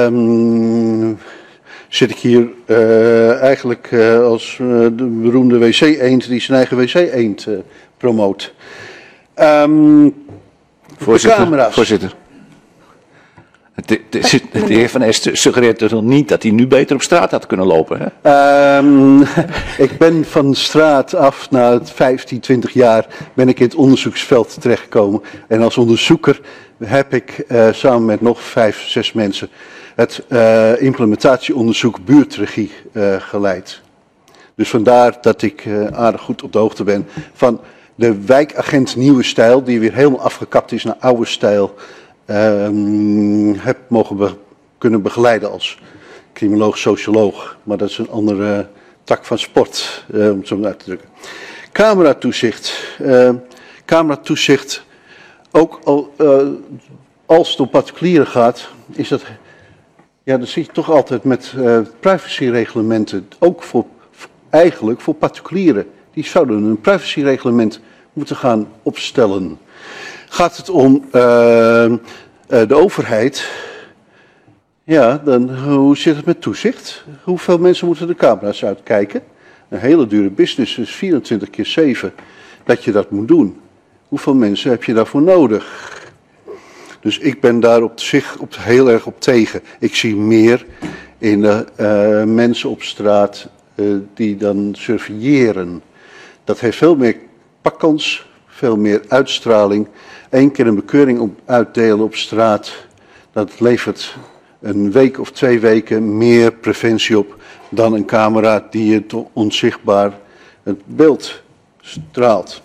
zit ik hier eigenlijk als de beroemde wc-eend die zijn eigen wc-eend promoot. De camera's. Voorzitter. De heer Van Es suggereert dus nog niet dat hij nu beter op straat had kunnen lopen. Hè? Ik ben van straat af na 15, 20 jaar ben ik in het onderzoeksveld terechtgekomen. En als onderzoeker heb ik samen met nog 5, 6 mensen het implementatieonderzoek buurtregie geleid. Dus vandaar dat ik aardig goed op de hoogte ben van de wijkagent nieuwe stijl, die weer helemaal afgekapt is naar oude stijl. Heb kunnen begeleiden als criminoloog, socioloog. Maar dat is een andere tak van sport, om het zo uit te drukken. Cameratoezicht. Cameratoezicht, ook als het om particulieren gaat, is dat, ja, dan zit je toch altijd met privacyreglementen, ook eigenlijk voor particulieren. Die zouden een privacyreglement moeten gaan opstellen. Gaat het om de overheid, ja, dan hoe zit het met toezicht? Hoeveel mensen moeten de camera's uitkijken? Een hele dure business, dus 24/7 dat je dat moet doen. Hoeveel mensen heb je daarvoor nodig? Dus ik ben daar op zich heel erg op tegen. Ik zie meer in de mensen op straat die dan surveilleren. Dat heeft veel meer pakkans, veel meer uitstraling. 1 keer een bekeuring uitdelen op straat, dat levert een week of 2 weken meer preventie op dan een camera die je toch onzichtbaar het beeld straalt.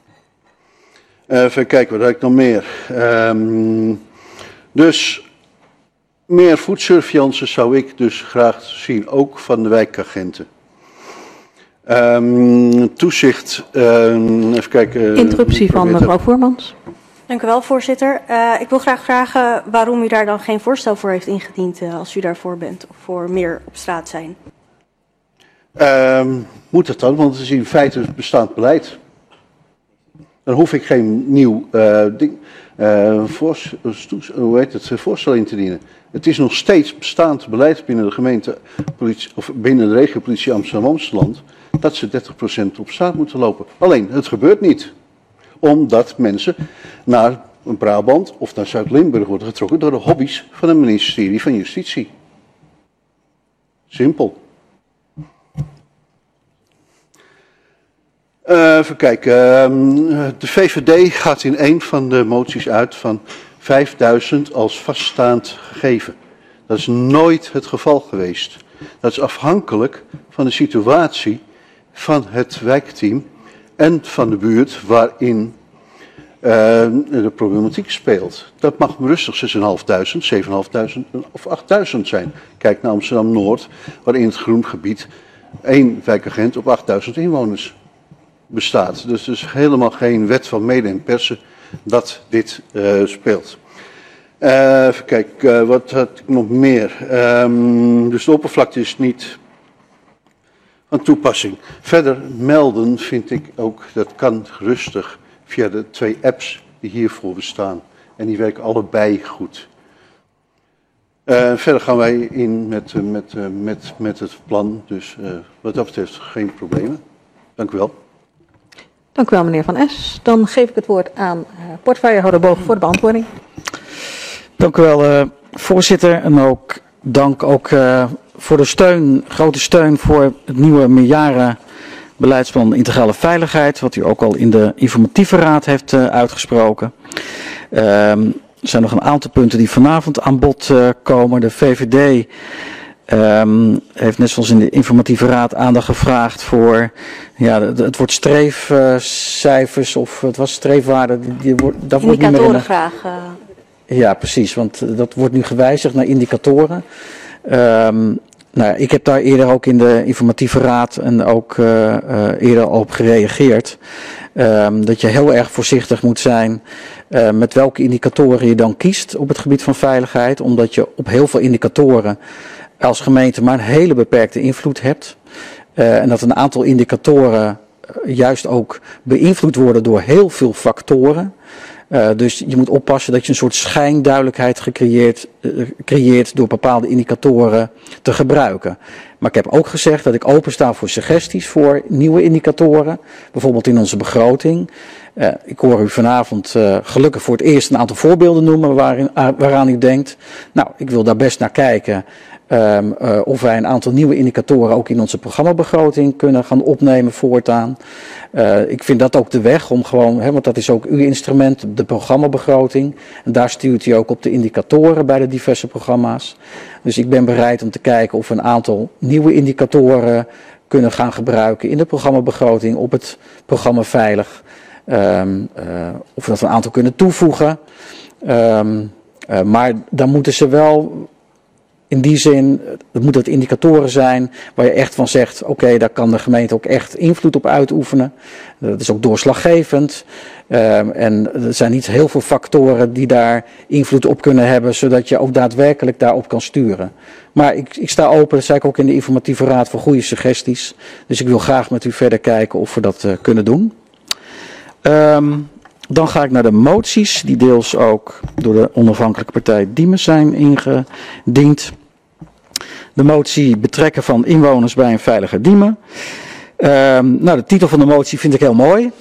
Even kijken, wat heb ik nog meer? Dus meer voetsurveillance zou ik dus graag zien, ook van de wijkagenten. Toezicht, even kijken. Interruptie van mevrouw Voermans. Dank u wel, voorzitter. Ik wil graag vragen waarom u daar dan geen voorstel voor heeft ingediend als u daarvoor bent, of voor meer op straat zijn. Moet het dan, want het is in feite bestaand beleid. Dan hoef ik geen nieuw voorstel in te dienen. Het is nog steeds bestaand beleid binnen de gemeentepolitie of binnen de regiopolitie Amsterdam-Amsteland dat ze 30% op straat moeten lopen. Alleen, het gebeurt niet. Omdat mensen naar Brabant of naar Zuid-Limburg worden getrokken door de hobby's van het ministerie van Justitie. Simpel. Even kijken. De VVD gaat in een van de moties uit van 5000 als vaststaand gegeven. Dat is nooit het geval geweest. Dat is afhankelijk van de situatie van het wijkteam en van de buurt waarin de problematiek speelt. Dat mag rustig 6.500, 7.500 of 8.000 zijn. Kijk naar Amsterdam-Noord, waarin het groen gebied 1 wijkagent op 8.000 inwoners bestaat. Dus er is helemaal geen wet van mede en persen dat dit speelt. Even kijken, wat had ik nog meer? Dus de oppervlakte is niet van toepassing. Verder melden vind ik ook, dat kan rustig via de 2 apps die hiervoor bestaan. En die werken allebei goed. Verder gaan wij in met het plan, dus wat dat betreft geen problemen. Dank u wel. Dank u wel, meneer Van Es. Dan geef ik het woord aan portefeuillehouder Boog voor de beantwoording. Dank u wel, voorzitter. En ook dank voor de steun, grote steun voor het nieuwe meerjarenbeleidsplan integrale veiligheid, wat u ook al in de informatieve raad heeft uitgesproken. Er zijn nog een aantal punten die vanavond aan bod komen. De VVD heeft net zoals in de informatieve raad aandacht gevraagd voor het wordt streefcijfers of het was streefwaarde. Dat wordt niet meer graag. Ja, precies, want dat wordt nu gewijzigd naar indicatoren. Ik heb daar eerder ook in de informatieve raad en ook eerder op gereageerd. Dat je heel erg voorzichtig moet zijn met welke indicatoren je dan kiest op het gebied van veiligheid. Omdat je op heel veel indicatoren als gemeente maar een hele beperkte invloed hebt. En dat een aantal indicatoren juist ook beïnvloed worden door heel veel factoren. Dus je moet oppassen dat je een soort schijnduidelijkheid creëert door bepaalde indicatoren te gebruiken. Maar ik heb ook gezegd dat ik opensta voor suggesties voor nieuwe indicatoren, bijvoorbeeld in onze begroting. Ik hoor u vanavond gelukkig voor het eerst een aantal voorbeelden noemen waaraan u denkt. Nou, ik wil daar best naar kijken. Of wij een aantal nieuwe indicatoren ook in onze programmabegroting kunnen gaan opnemen voortaan. Ik vind dat ook de weg om gewoon, want dat is ook uw instrument, de programmabegroting. En daar stuurt u ook op de indicatoren bij de diverse programma's. Dus ik ben bereid om te kijken of we een aantal nieuwe indicatoren kunnen gaan gebruiken in de programmabegroting op het programma Veilig. Of dat we een aantal kunnen toevoegen. Maar dan moeten ze wel, in die zin, het moeten het indicatoren zijn waar je echt van zegt, oké, daar kan de gemeente ook echt invloed op uitoefenen. Dat is ook doorslaggevend. En er zijn niet heel veel factoren die daar invloed op kunnen hebben, zodat je ook daadwerkelijk daarop kan sturen. Maar ik sta open, dat zei ik ook in de informatieve raad, voor goede suggesties. Dus ik wil graag met u verder kijken of we dat kunnen doen. Dan ga ik naar de moties, die deels ook door de onafhankelijke partij Diemen zijn ingediend. De motie betrekken van inwoners bij een veiliger Diemen. Nou, de titel van de motie vind ik heel mooi.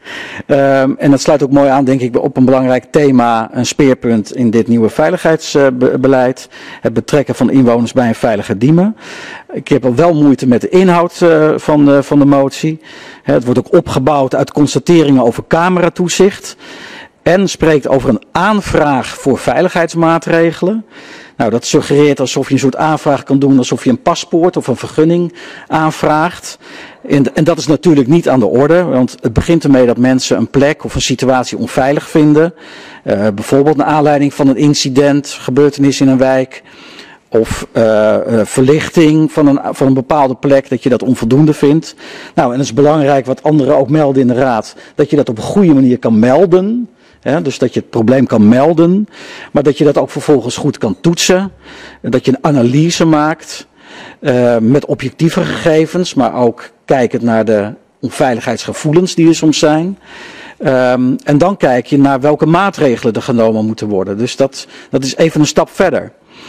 En dat sluit ook mooi aan, denk ik, op een belangrijk thema, een speerpunt in dit nieuwe veiligheidsbeleid. Het betrekken van inwoners bij een veiliger Diemen. Ik heb al wel moeite met de inhoud van de motie. Het wordt ook opgebouwd uit constateringen over cameratoezicht. En spreekt over een aanvraag voor veiligheidsmaatregelen. Nou, dat suggereert alsof je een soort aanvraag kan doen, alsof je een paspoort of een vergunning aanvraagt. En dat is natuurlijk niet aan de orde, want het begint ermee dat mensen een plek of een situatie onveilig vinden. Bijvoorbeeld naar aanleiding van een incident, gebeurtenis in een wijk. Of verlichting van een bepaalde plek, dat je dat onvoldoende vindt. Nou, en het is belangrijk, wat anderen ook melden in de raad, dat je dat op een goede manier kan melden. Ja, dus dat je het probleem kan melden, maar dat je dat ook vervolgens goed kan toetsen. Dat je een analyse maakt met objectieve gegevens, maar ook kijkend naar de onveiligheidsgevoelens die er soms zijn. En dan kijk je naar welke maatregelen er genomen moeten worden. Dus dat is even een stap verder.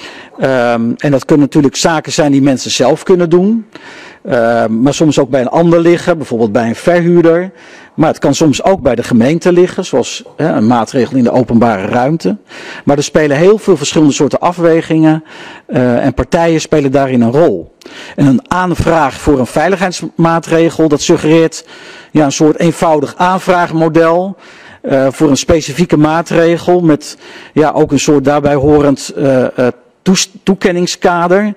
En dat kunnen natuurlijk zaken zijn die mensen zelf kunnen doen. Maar soms ook bij een ander liggen, bijvoorbeeld bij een verhuurder. Maar het kan soms ook bij de gemeente liggen, zoals een maatregel in de openbare ruimte. Maar er spelen heel veel verschillende soorten afwegingen en partijen spelen daarin een rol. En een aanvraag voor een veiligheidsmaatregel, dat suggereert een soort eenvoudig aanvraagmodel voor een specifieke maatregel met ook een soort daarbij horend toekenningskader.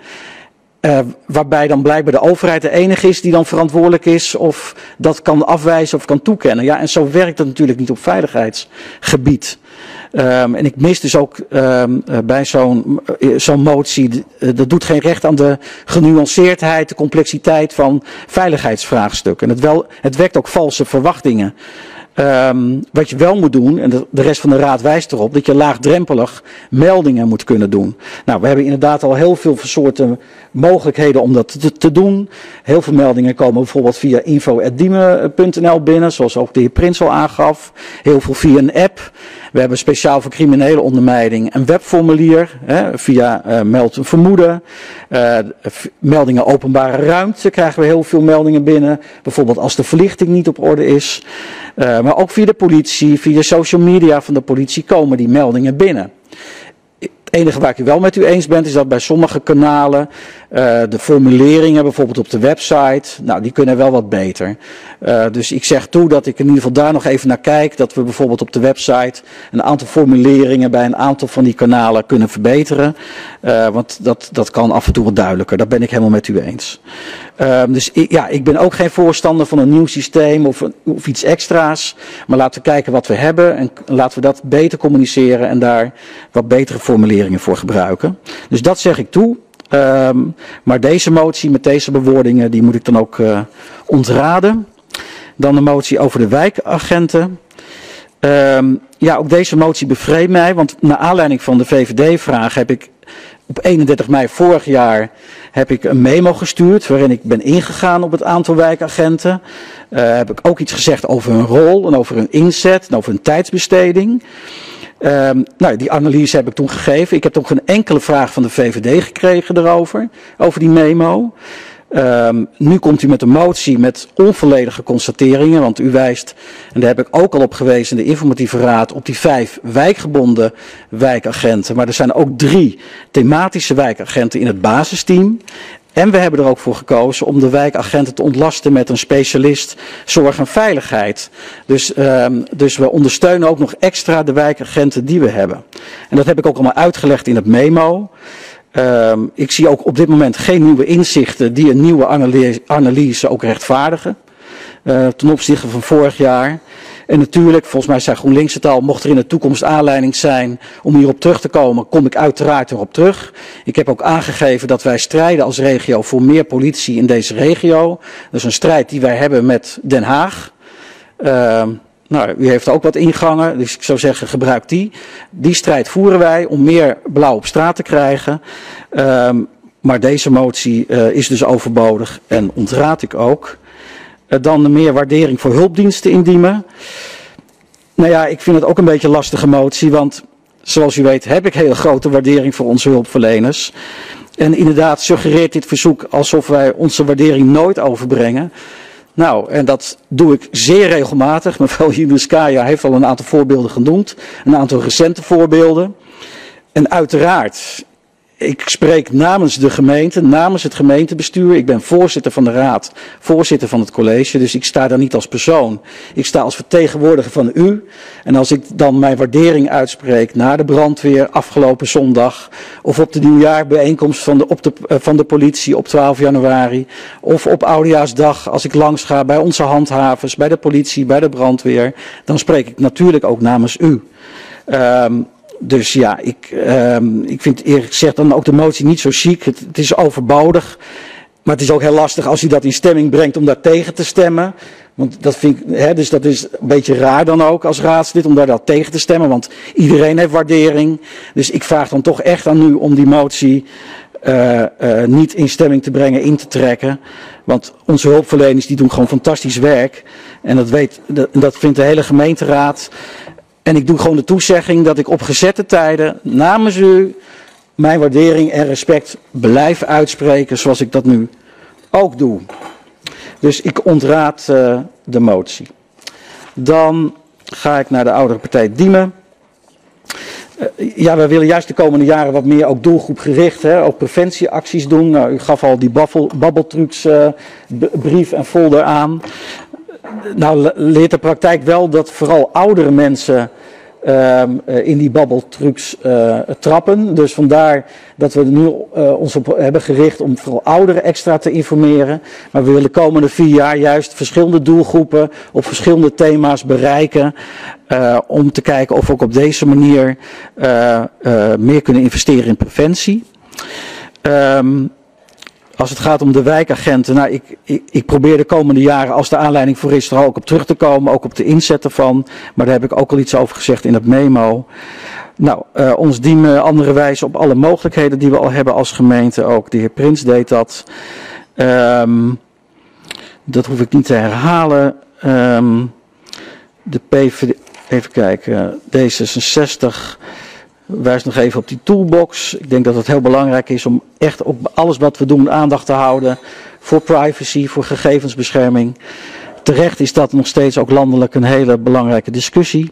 Waarbij dan blijkbaar de overheid de enige is die dan verantwoordelijk is of dat kan afwijzen of kan toekennen. Ja, en zo werkt dat natuurlijk niet op veiligheidsgebied. En ik mis dus ook bij zo'n motie, dat doet geen recht aan de genuanceerdheid, de complexiteit van veiligheidsvraagstukken. En het wekt ook valse verwachtingen. Wat je wel moet doen, en de rest van de raad wijst erop, dat je laagdrempelig meldingen moet kunnen doen. Nou, we hebben inderdaad al heel veel soorten mogelijkheden om dat te doen. Heel veel meldingen komen bijvoorbeeld via info@diemen.nl binnen, zoals ook de heer Prins al aangaf. Heel veel via een app. We hebben speciaal voor criminele ondermijning een webformulier via meld een vermoeden. Meldingen openbare ruimte krijgen we heel veel meldingen binnen. Bijvoorbeeld als de verlichting niet op orde is. Maar ook via de politie, via de social media van de politie komen die meldingen binnen. Het enige waar ik het wel met u eens ben, is dat bij sommige kanalen de formuleringen, bijvoorbeeld op de website, nou die kunnen wel wat beter. Dus ik zeg toe dat ik in ieder geval daar nog even naar kijk, dat we bijvoorbeeld op de website een aantal formuleringen bij een aantal van die kanalen kunnen verbeteren. Want dat kan af en toe wat duidelijker, dat ben ik helemaal met u eens. Dus ik ben ook geen voorstander van een nieuw systeem of iets extra's. Maar laten we kijken wat we hebben en laten we dat beter communiceren en daar wat betere formuleringen voor gebruiken. Dus dat zeg ik toe. Maar deze motie met deze bewoordingen, die moet ik dan ook ontraden. Dan de motie over de wijkagenten. Ook deze motie bevreemdt mij, want naar aanleiding van de VVD-vraag heb ik op 31 mei vorig jaar heb ik een memo gestuurd waarin ik ben ingegaan op het aantal wijkagenten. Heb ik ook iets gezegd over hun rol en over hun inzet en over hun tijdsbesteding. Nou, die analyse heb ik toen gegeven. Ik heb toen geen enkele vraag van de VVD gekregen erover, over die memo. Nu komt u met een motie met onvolledige constateringen, want u wijst, en daar heb ik ook al op gewezen in de informatieve raad, op die 5 wijkgebonden wijkagenten. Maar er zijn ook 3 thematische wijkagenten in het basisteam. En we hebben er ook voor gekozen om de wijkagenten te ontlasten met een specialist zorg en veiligheid. Dus we ondersteunen ook nog extra de wijkagenten die we hebben. En dat heb ik ook allemaal uitgelegd in het memo. Ik zie ook op dit moment geen nieuwe inzichten die een nieuwe analyse ook rechtvaardigen. Ten opzichte van vorig jaar. En natuurlijk, volgens mij zei GroenLinks het al, mocht er in de toekomst aanleiding zijn om hierop terug te komen, kom ik uiteraard erop terug. Ik heb ook aangegeven dat wij strijden als regio voor meer politie in deze regio. Dat is een strijd die wij hebben met Den Haag. Nou, u heeft ook wat ingangen, dus ik zou zeggen gebruik die. Die strijd voeren wij om meer blauw op straat te krijgen. Maar deze motie is dus overbodig en ontraad ik ook. Dan meer waardering voor hulpdiensten in Diemen. Nou ja, ik vind het ook een beetje een lastige motie, want zoals u weet heb ik hele grote waardering voor onze hulpverleners. En inderdaad suggereert dit verzoek alsof wij onze waardering nooit overbrengen. Nou, en dat doe ik zeer regelmatig. Mevrouw Jimenskaya heeft al een aantal voorbeelden genoemd. Een aantal recente voorbeelden. En uiteraard, ik spreek namens de gemeente, namens het gemeentebestuur. Ik ben voorzitter van de raad, voorzitter van het college. Dus ik sta daar niet als persoon. Ik sta als vertegenwoordiger van u. En als ik dan mijn waardering uitspreek na de brandweer afgelopen zondag. Of op de nieuwjaarbijeenkomst van de politie op 12 januari. Of op Oudejaarsdag als ik langs ga bij onze handhavers, bij de politie, bij de brandweer. Dan spreek ik natuurlijk ook namens u. Dus ja, ik vind eerlijk gezegd dan ook de motie niet zo chic. Het is overbodig. Maar het is ook heel lastig als u dat in stemming brengt om daar tegen te stemmen. Want dat vind ik, dus dat is een beetje raar dan ook als raadslid om daar dat tegen te stemmen. Want iedereen heeft waardering. Dus ik vraag dan toch echt aan u om die motie niet in stemming te brengen, in te trekken. Want onze hulpverleners die doen gewoon fantastisch werk. En dat vindt de hele gemeenteraad. En ik doe gewoon de toezegging dat ik op gezette tijden namens u mijn waardering en respect blijf uitspreken zoals ik dat nu ook doe. Dus ik ontraad de motie. Dan ga ik naar de oudere partij Diemen. Ja, we willen juist de komende jaren wat meer ook doelgroepgericht, ook preventieacties doen. Nou, u gaf al die babbeltrucs brief en folder aan. Nou leert de praktijk wel dat vooral oudere mensen in die babbeltrucs trappen. Dus vandaar dat we er nu ons op hebben gericht om vooral ouderen extra te informeren. Maar we willen de komende 4 jaar juist verschillende doelgroepen op verschillende thema's bereiken. Om te kijken of we ook op deze manier meer kunnen investeren in preventie. Als het gaat om de wijkagenten, nou, ik probeer de komende jaren, als de aanleiding voor is, er ook op terug te komen, ook op de inzet ervan. Maar daar heb ik ook al iets over gezegd in het memo. Nou, ons Diemen andere wijzen op alle mogelijkheden die we al hebben als gemeente. Ook de heer Prins deed dat. Dat hoef ik niet te herhalen. De PVD, even kijken, D66... wijs nog even op die toolbox. Ik denk dat het heel belangrijk is om echt op alles wat we doen aandacht te houden voor privacy, voor gegevensbescherming. Terecht is dat nog steeds ook landelijk een hele belangrijke discussie.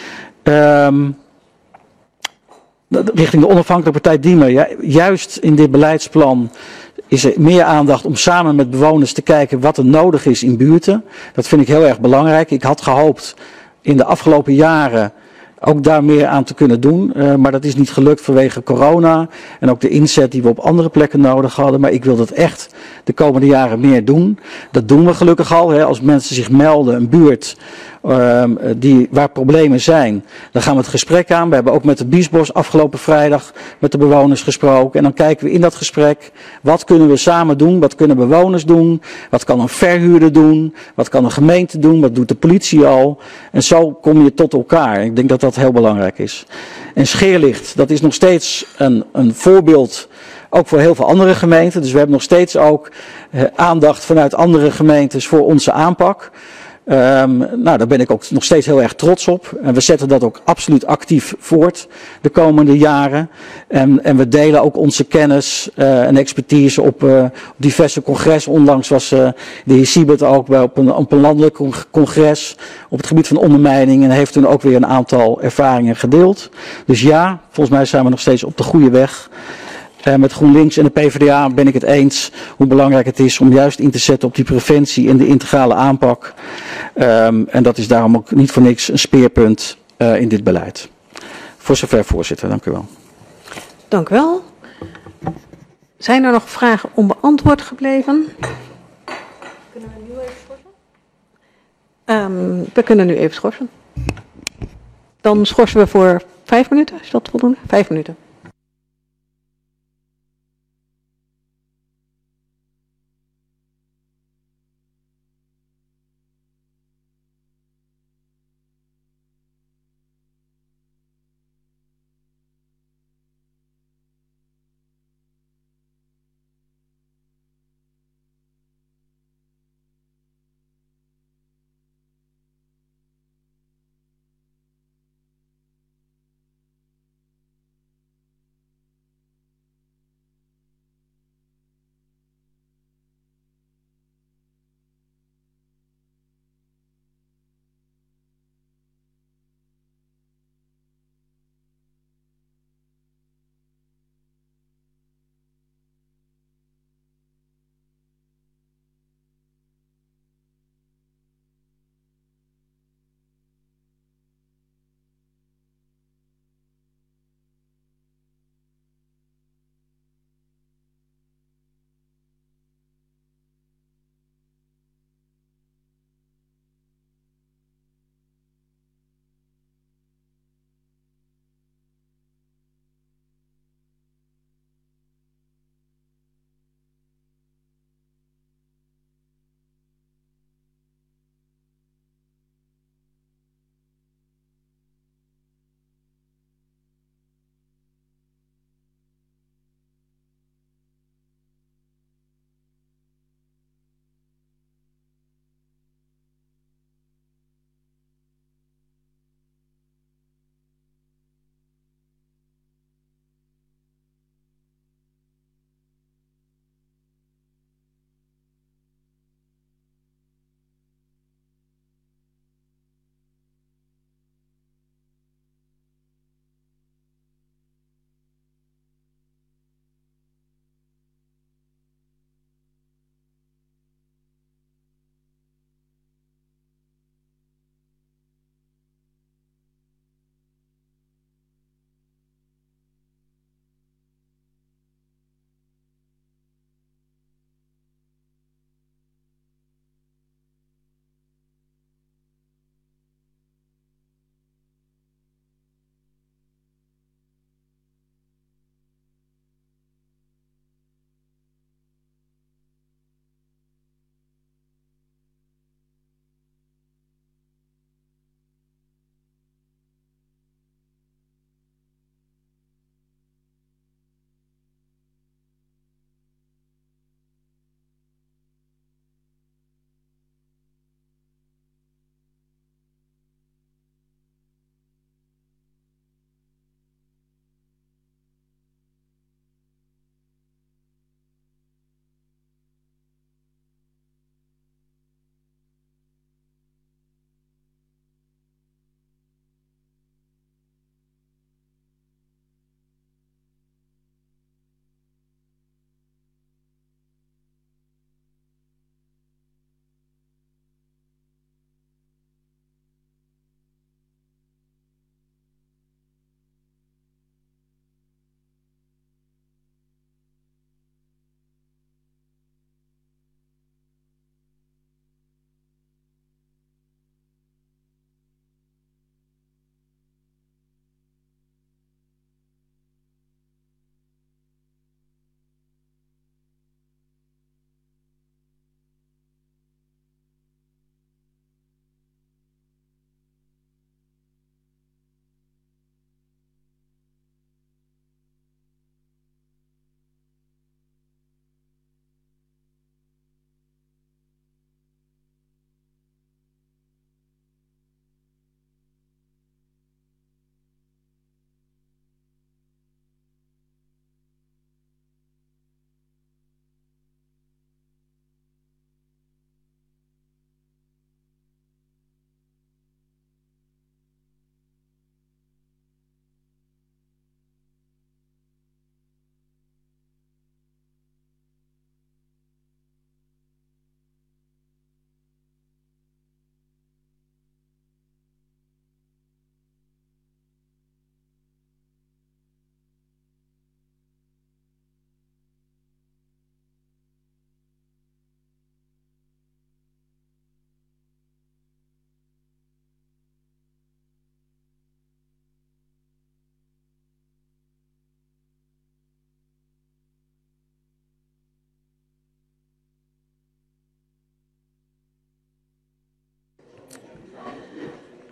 Richting de onafhankelijke partij Diemen. Ja, juist in dit beleidsplan is er meer aandacht om samen met bewoners te kijken wat er nodig is in buurten. Dat vind ik heel erg belangrijk. Ik had gehoopt in de afgelopen jaren ook daar meer aan te kunnen doen. Maar dat is niet gelukt vanwege corona. En ook de inzet die we op andere plekken nodig hadden. Maar ik wil dat echt de komende jaren meer doen. Dat doen we gelukkig al. Als mensen zich melden, een buurt waar problemen zijn, dan gaan we het gesprek aan. We hebben ook met de Biesbos afgelopen vrijdag met de bewoners gesproken. En dan kijken we in dat gesprek, wat kunnen we samen doen? Wat kunnen bewoners doen? Wat kan een verhuurder doen? Wat kan een gemeente doen? Wat doet de politie al? En zo kom je tot elkaar. Ik denk dat dat heel belangrijk is. En Scheerlicht, dat is nog steeds een voorbeeld, ook voor heel veel andere gemeenten. Dus we hebben nog steeds ook aandacht vanuit andere gemeentes voor onze aanpak. Daar ben ik ook nog steeds heel erg trots op. En we zetten dat ook absoluut actief voort de komende jaren. En we delen ook onze kennis en expertise op diverse congressen. Onlangs was de heer Siebert ook op een landelijk congres op het gebied van ondermijning. En heeft toen ook weer een aantal ervaringen gedeeld. Dus ja, volgens mij zijn we nog steeds op de goede weg. Met GroenLinks en de PvdA ben ik het eens hoe belangrijk het is om juist in te zetten op die preventie en de integrale aanpak. En dat is daarom ook niet voor niks een speerpunt in dit beleid. Voor zover, voorzitter. Dank u wel. Dank u wel. Zijn er nog vragen onbeantwoord gebleven? Kunnen we nu even schorsen? We kunnen nu even schorsen. Dan schorsen we voor 5 minuten. Is dat voldoende? 5 minuten.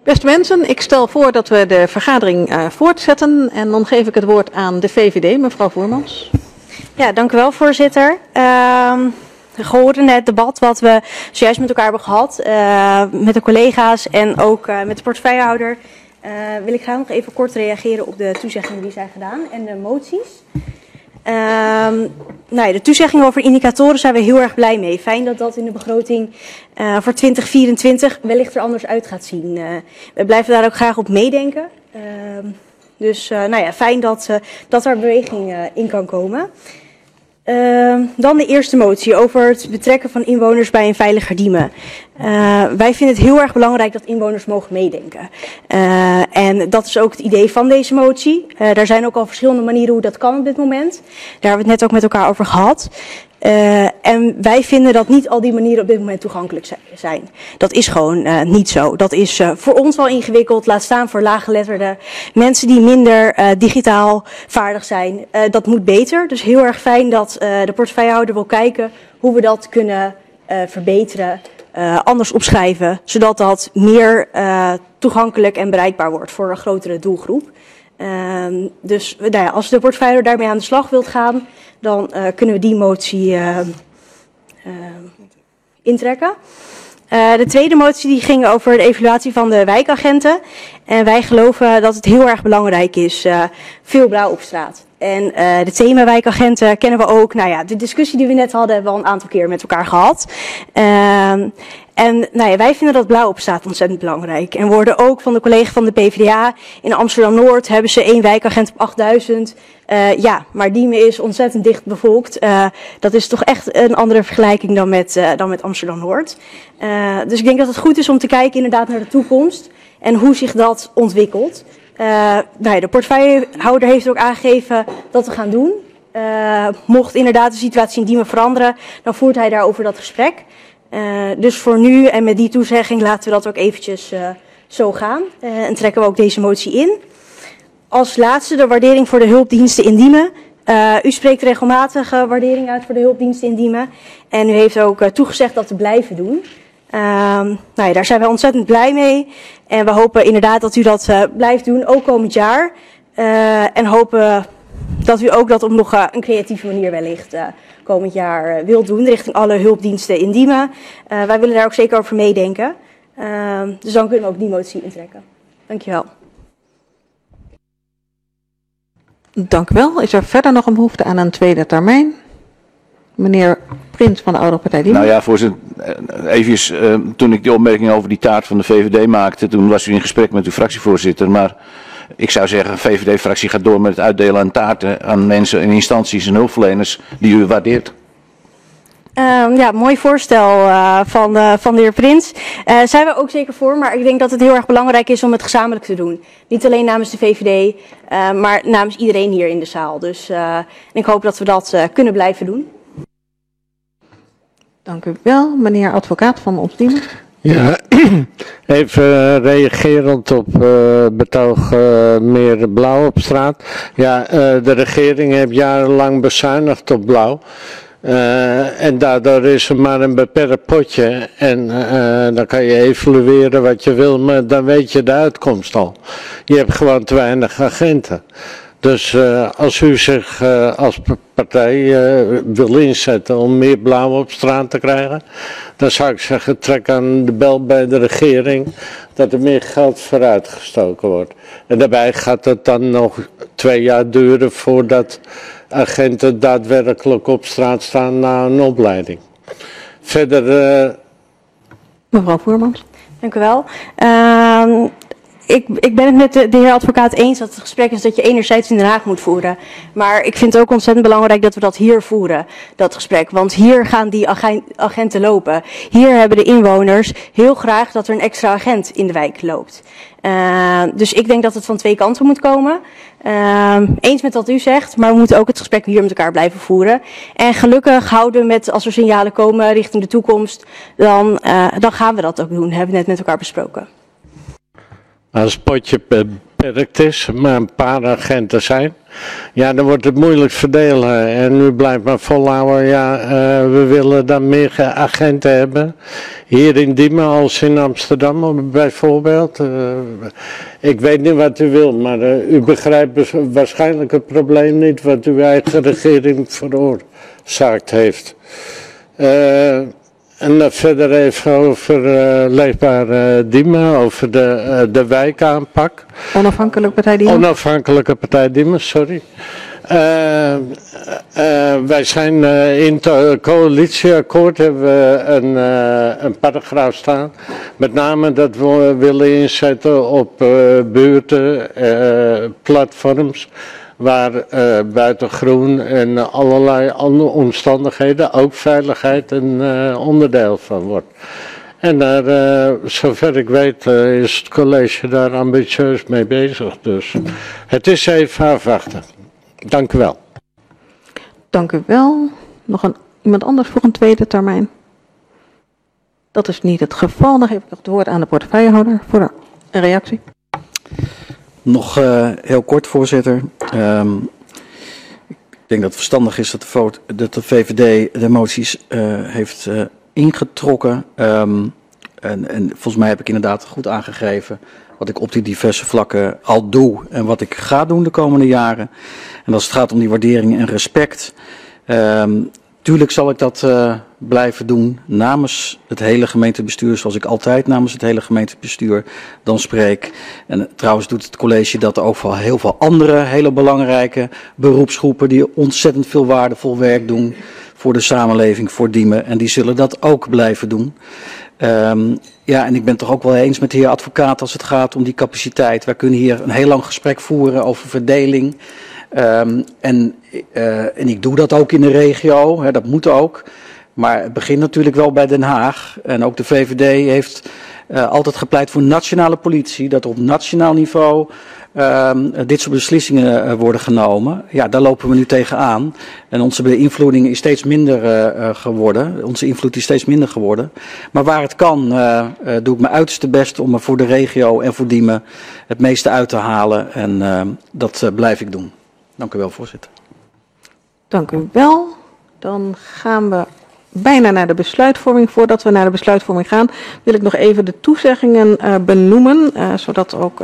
Beste mensen, ik stel voor dat we de vergadering voortzetten en dan geef ik het woord aan de VVD, mevrouw Voermans. Ja, dank u wel, voorzitter. Gehoord het debat wat we zojuist met elkaar hebben gehad, met de collega's en ook met de portefeuillehouder, wil ik graag nog even kort reageren op de toezeggingen die zijn gedaan en de moties. De toezeggingen over indicatoren zijn we heel erg blij mee. Fijn dat dat in de begroting voor 2024 wellicht er anders uit gaat zien. We blijven daar ook graag op meedenken. Fijn dat er beweging in kan komen. Dan de eerste motie over het betrekken van inwoners bij een veiliger Diemen. Wij vinden het heel erg belangrijk dat inwoners mogen meedenken. En dat is ook het idee van deze motie. Daar zijn ook al verschillende manieren hoe dat kan op dit moment. Daar hebben we het net ook met elkaar over gehad. En wij vinden dat niet al die manieren op dit moment toegankelijk zijn. Dat is gewoon niet zo. Dat is voor ons wel ingewikkeld, laat staan voor laaggeletterden. Mensen die minder digitaal vaardig zijn. Dat moet beter. Dus heel erg fijn dat de portefeuillehouder wil kijken hoe we dat kunnen verbeteren. Anders opschrijven, zodat dat meer toegankelijk en bereikbaar wordt voor een grotere doelgroep. Als de portefeuillehouder daarmee aan de slag wilt gaan, dan kunnen we die motie intrekken. De tweede motie die ging over de evaluatie van de wijkagenten. En wij geloven dat het heel erg belangrijk is, veel blauw op straat. En de themawijkagenten kennen we ook. Nou ja, de discussie die we net hadden, hebben we al een aantal keer met elkaar gehad. Wij vinden dat blauw op straat ontzettend belangrijk. En worden ook van de collega van de PvdA in Amsterdam-Noord hebben ze 1 wijkagent op 8000. Maar Diemen is ontzettend dicht bevolkt. Dat is toch echt een andere vergelijking dan met Amsterdam-Noord. Dus ik denk dat het goed is om te kijken inderdaad naar de toekomst en hoe zich dat ontwikkelt. De portefeuillehouder heeft ook aangegeven dat we gaan doen. Mocht inderdaad de situatie in Diemen veranderen, dan voert hij daarover dat gesprek. Dus voor nu en met die toezegging laten we dat ook eventjes zo gaan. En trekken we ook deze motie in. Als laatste de waardering voor de hulpdiensten in Diemen. U spreekt regelmatig waardering uit voor de hulpdiensten in Diemen. En u heeft ook toegezegd dat te blijven doen. Daar zijn we ontzettend blij mee. En we hopen inderdaad dat u dat blijft doen, ook komend jaar. En hopen dat u ook dat op nog een creatieve manier wellicht komend jaar wilt doen richting alle hulpdiensten in Diemen. Wij willen daar ook zeker over meedenken. Dus dan kunnen we ook die motie intrekken. Dankjewel. Dank u wel. Is er verder nog een behoefte aan een tweede termijn? Meneer Prins van de Oudere Partij Diemen. Nou ja, voorzitter, even toen ik die opmerking over die taart van de VVD maakte, toen was u in gesprek met uw fractievoorzitter, maar ik zou zeggen, de VVD-fractie gaat door met het uitdelen aan taarten aan mensen en instanties en hulpverleners die u waardeert. Mooi voorstel van de heer Prins. Zijn we ook zeker voor, maar ik denk dat het heel erg belangrijk is om het gezamenlijk te doen. Niet alleen namens de VVD, maar namens iedereen hier in de zaal. Dus ik hoop dat we dat kunnen blijven doen. Dank u wel. Meneer advocaat van Ons Diemen. Ja, even reagerend op betoog meer blauw op straat. Ja, de regering heeft jarenlang bezuinigd op blauw. En daardoor is er maar een beperkt potje en dan kan je evalueren wat je wil, maar dan weet je de uitkomst al. Je hebt gewoon te weinig agenten. Dus als u zich als partij wil inzetten om meer blauw op straat te krijgen, dan zou ik zeggen, trek aan de bel bij de regering dat er meer geld vooruitgestoken wordt. En daarbij gaat het dan nog 2 jaar duren voordat agenten daadwerkelijk op straat staan na een opleiding. Verder... Mevrouw Voermans. Dank u wel. Ik ben het met de heer advocaat eens dat het gesprek is dat je enerzijds in Den Haag moet voeren. Maar ik vind het ook ontzettend belangrijk dat we dat hier voeren, dat gesprek. Want hier gaan die agenten lopen. Hier hebben de inwoners heel graag dat er een extra agent in de wijk loopt. Dus ik denk dat het van 2 kanten moet komen. Eens met wat u zegt, maar we moeten ook het gesprek hier met elkaar blijven voeren. En gelukkig houden we met, als er signalen komen richting de toekomst, dan gaan we dat ook doen. Dat hebben we net met elkaar besproken. Als het potje beperkt is, maar een paar agenten zijn, ja, dan wordt het moeilijk verdelen. En u blijft maar volhouden, ja, we willen dan meer agenten hebben. Hier in Diemen als in Amsterdam bijvoorbeeld. Ik weet niet wat u wil, maar u begrijpt waarschijnlijk het probleem niet wat uw eigen regering veroorzaakt heeft. En dan verder even over Leefbaar Diemen, over de wijkaanpak. Onafhankelijke Partij Diemen. Onafhankelijke Partij Diemen, sorry. Wij zijn in het coalitieakkoord hebben we een paragraaf staan. Met name dat we willen inzetten op buurten, platforms. Waar buiten groen en allerlei andere omstandigheden ook veiligheid een onderdeel van wordt. En daar, zover ik weet, is het college daar ambitieus mee bezig. Dus het is even afwachten. Dank u wel. Dank u wel. Nog iemand anders voor een tweede termijn? Dat is niet het geval. Dan geef ik nog het woord aan de portefeuillehouder voor een reactie. Nog heel kort, voorzitter. Ik denk dat het verstandig is dat de VVD de moties heeft ingetrokken. En volgens mij heb ik inderdaad goed aangegeven wat ik op die diverse vlakken al doe en wat ik ga doen de komende jaren. En als het gaat om die waardering en respect, tuurlijk zal ik dat blijven doen namens het hele gemeentebestuur, zoals ik altijd namens het hele gemeentebestuur dan spreek. En trouwens doet het college dat ook voor heel veel andere hele belangrijke beroepsgroepen die ontzettend veel waardevol werk doen voor de samenleving, voor Diemen. En die zullen dat ook blijven doen. Ja, en ik ben het toch ook wel eens met de heer advocaat als het gaat om die capaciteit. Wij kunnen hier een heel lang gesprek voeren over verdeling. En ik doe dat ook in de regio, hè, dat moet ook. Maar het begint natuurlijk wel bij Den Haag. En ook de VVD heeft altijd gepleit voor nationale politie. Dat op nationaal niveau dit soort beslissingen worden genomen. Ja, daar lopen we nu tegenaan. En onze beïnvloeding is steeds minder geworden. Onze invloed is steeds minder geworden. Maar waar het kan, doe ik mijn uiterste best om er voor de regio en voor Diemen het meeste uit te halen. En dat blijf ik doen. Dank u wel, voorzitter. Dank u wel. Dan gaan we bijna naar de besluitvorming. Voordat we naar de besluitvorming gaan, wil ik nog even de toezeggingen benoemen, zodat ook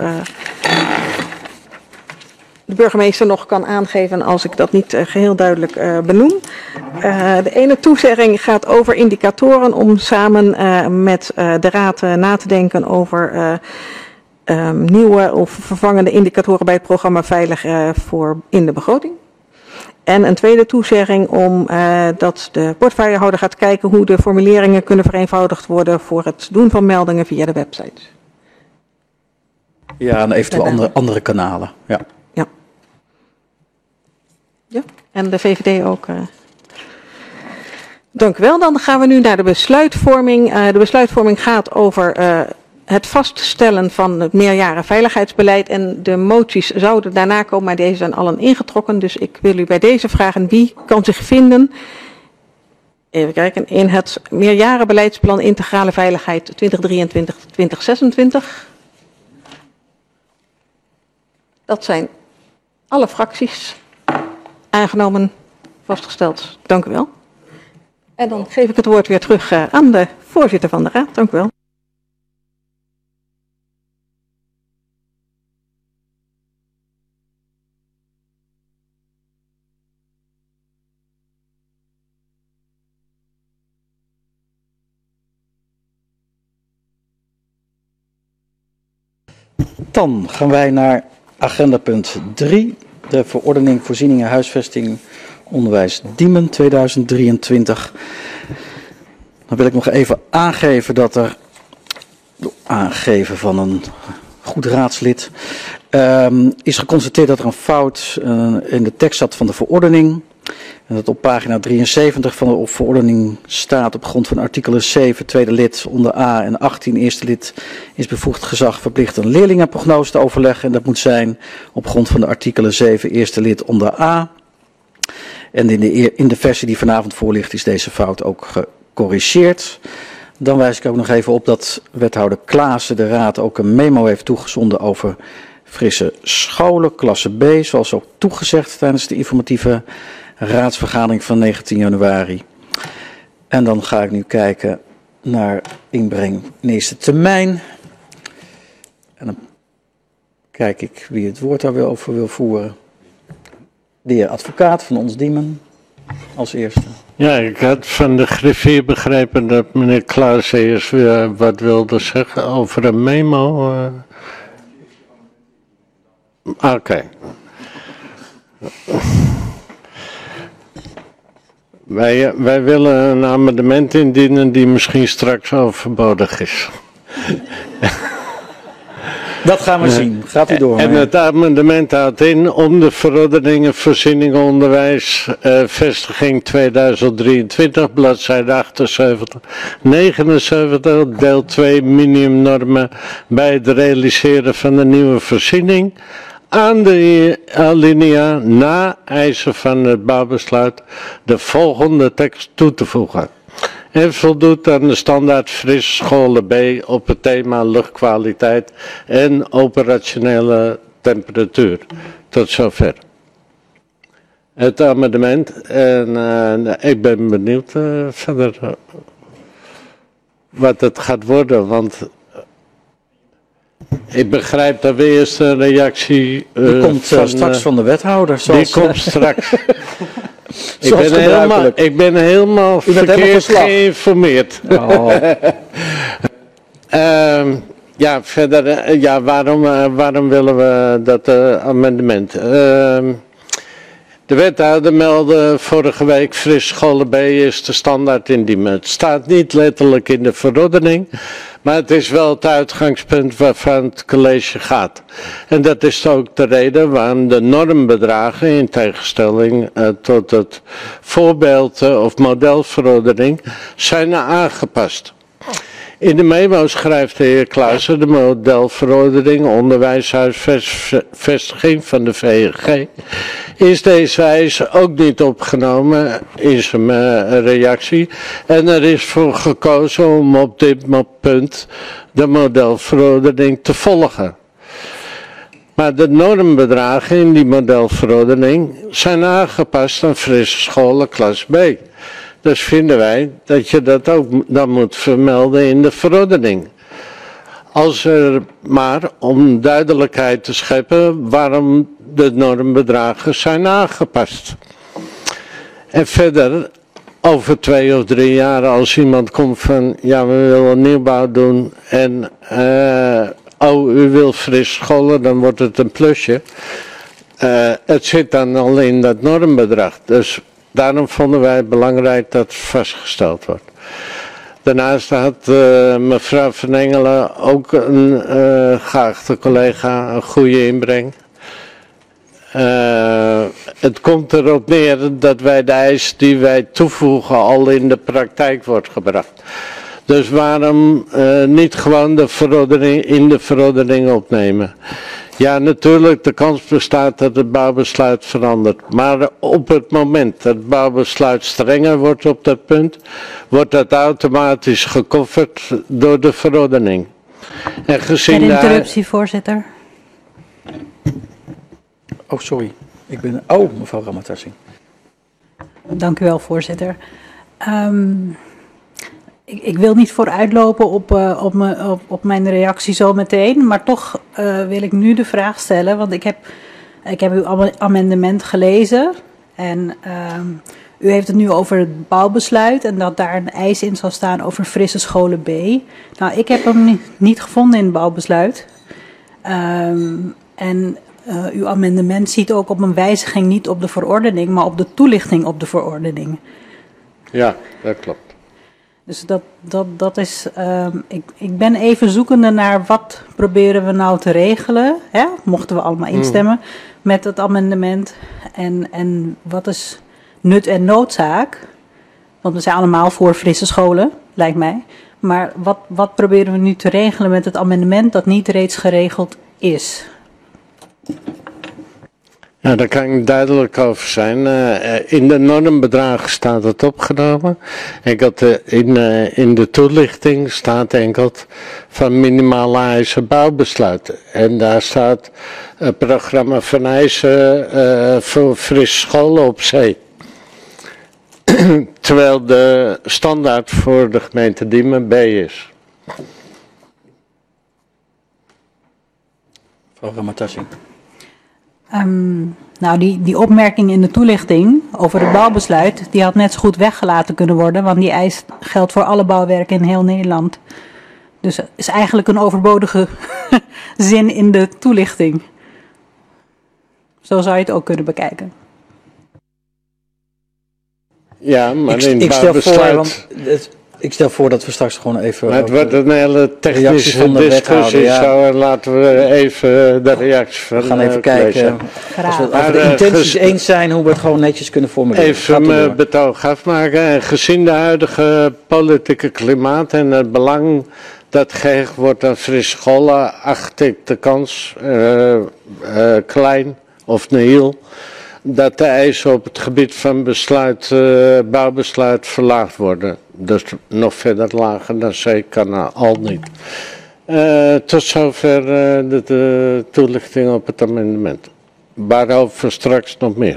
de burgemeester nog kan aangeven als ik dat niet geheel duidelijk benoem. De ene toezegging gaat over indicatoren om samen met de raad na te denken over nieuwe of vervangende indicatoren bij het programma Veilig voor in de begroting. En een tweede toezegging om dat de portefeuillehouder gaat kijken hoe de formuleringen kunnen vereenvoudigd worden voor het doen van meldingen via de website. Ja, en eventueel andere kanalen. Ja. Ja, en de VVD ook. Dank u wel. Dan gaan we nu naar de besluitvorming. De besluitvorming gaat over het vaststellen van het meerjaren veiligheidsbeleid. En de moties zouden daarna komen, maar deze zijn allen ingetrokken. Dus ik wil u bij deze vragen, wie kan zich vinden, even kijken, in het meerjarenbeleidsplan Integrale Veiligheid 2023-2026. Dat zijn alle fracties. Aangenomen, vastgesteld. Dank u wel. En dan geef ik het woord weer terug aan de voorzitter van de Raad. Dank u wel. Dan gaan wij naar agenda punt 3. De verordening voorzieningen huisvesting onderwijs Diemen 2023. Dan wil ik nog even aangeven dat er, aangeven van een goed raadslid, is geconstateerd dat er een fout in de tekst zat van de verordening. En dat op pagina 73 van de verordening staat op grond van artikelen 7 tweede lid onder A en 18 eerste lid is bevoegd gezag verplicht een leerlingenprognose te overleggen. En dat moet zijn op grond van de artikelen 7 eerste lid onder A. En in de versie die vanavond voor ligt is deze fout ook gecorrigeerd. Dan wijs ik ook nog even op dat wethouder Klaassen de raad ook een memo heeft toegezonden over frisse scholen, klasse B, zoals ook toegezegd tijdens de informatieve raadsvergadering van 19 januari. En dan ga ik nu kijken naar inbreng in eerste termijn. En dan kijk ik wie het woord daar weer over wil voeren. De heer advocaat van ons Diemen als eerste. Ja, ik had van de griffier begrepen dat meneer Klaassen eerst weer wat wilde zeggen over een memo. Oké. Wij willen een amendement indienen die misschien straks overbodig is. Dat gaan we zien. Gaat u door. En het amendement houdt in om de verordeningen voorziening onderwijs vestiging 2023 bladzijde 78, 79 deel 2 minimumnormen bij het realiseren van de nieuwe voorziening aan de alinea na eisen van het bouwbesluit de volgende tekst toe te voegen. En voldoet aan de standaard frisse scholen B op het thema luchtkwaliteit en operationele temperatuur. Tot zover. Het amendement en ik ben benieuwd verder wat het gaat worden, want ik begrijp dat we eerst een reactie die komt straks van de wethouder. Die komt straks. Ik ben helemaal verkeerd geïnformeerd. Oh. Ja, verder, waarom willen we dat amendement? De wethouder meldde vorige week frisse scholen B is de standaard in Diemen. Het staat niet letterlijk in de verordening, maar het is wel het uitgangspunt waarvan het college gaat. En dat is ook de reden waarom de normbedragen in tegenstelling tot het voorbeeld of modelverordening zijn aangepast. In de memo schrijft de heer Klaassen de modelverordening onderwijshuisvestiging van de VNG. Is deze wijze ook niet opgenomen in zijn reactie en er is voor gekozen om op dit punt de modelverordening te volgen. Maar de normbedragen in die modelverordening zijn aangepast aan frisse scholen klas B. Dus vinden wij dat je dat ook dan moet vermelden in de verordening. Als er maar om duidelijkheid te scheppen waarom de normbedragen zijn aangepast. En verder, over 2 of 3 jaar als iemand komt van, ja we willen nieuwbouw doen en u wil frisse scholen, dan wordt het een plusje. Het zit dan al in dat normbedrag, dus daarom vonden wij het belangrijk dat het vastgesteld wordt. Daarnaast had mevrouw Van Engelen ook een geachte collega een goede inbreng. Het komt erop neer dat wij de eis die wij toevoegen al in de praktijk wordt gebracht. Dus waarom niet gewoon de verordening in de verordening opnemen? Ja, natuurlijk, de kans bestaat dat het bouwbesluit verandert. Maar op het moment dat het bouwbesluit strenger wordt op dat punt, wordt dat automatisch gekofferd door de verordening. En gezien de interruptie, voorzitter. Oh, sorry. Mevrouw Ramatassi. Dank u wel, voorzitter. Ik wil niet vooruitlopen op mijn reactie zo meteen, maar toch wil ik nu de vraag stellen, want ik heb uw amendement gelezen en u heeft het nu over het bouwbesluit en dat daar een eis in zal staan over frisse scholen B. Nou, ik heb hem niet gevonden in het bouwbesluit en uw amendement ziet ook op een wijziging niet op de verordening, maar op de toelichting op de verordening. Ja, dat klopt. Dus dat is, ik ben even zoekende naar wat proberen we nou te regelen, hè? Mochten we allemaal instemmen met het amendement en wat is nut en noodzaak, want we zijn allemaal voor frisse scholen, lijkt mij, maar wat proberen we nu te regelen met het amendement dat niet reeds geregeld is? Ja, daar kan ik duidelijk over zijn. In de normbedragen staat het opgenomen. In de toelichting staat enkel van minimale eisen bouwbesluiten. En daar staat het programma van eisen voor frisse scholen op zee. Terwijl de standaard voor de gemeente Diemen B is. Mevrouw Ramatassing. Nou, die opmerking in de toelichting over het bouwbesluit, die had net zo goed weggelaten kunnen worden, want die eis geldt voor alle bouwwerken in heel Nederland. Dus het is eigenlijk een overbodige zin in de toelichting. Zo zou je het ook kunnen bekijken. Ja, maar in het bouwbesluit... Ik stel voor dat we straks gewoon even... Maar het wordt een hele technische discussie, zo laten we even de reactie van we gaan even kijken. Als we over de intenties eens zijn, hoe we het gewoon netjes kunnen formuleren. Even mijn betoog afmaken. En gezien de huidige politieke klimaat en het belang dat gehecht wordt aan frisse scholen, acht ik de kans klein of nihil dat de eisen op het gebied van bouwbesluit verlaagd worden. Dus nog verder lager dan C kan al niet. Tot zover de toelichting op het amendement. Waarover straks nog meer.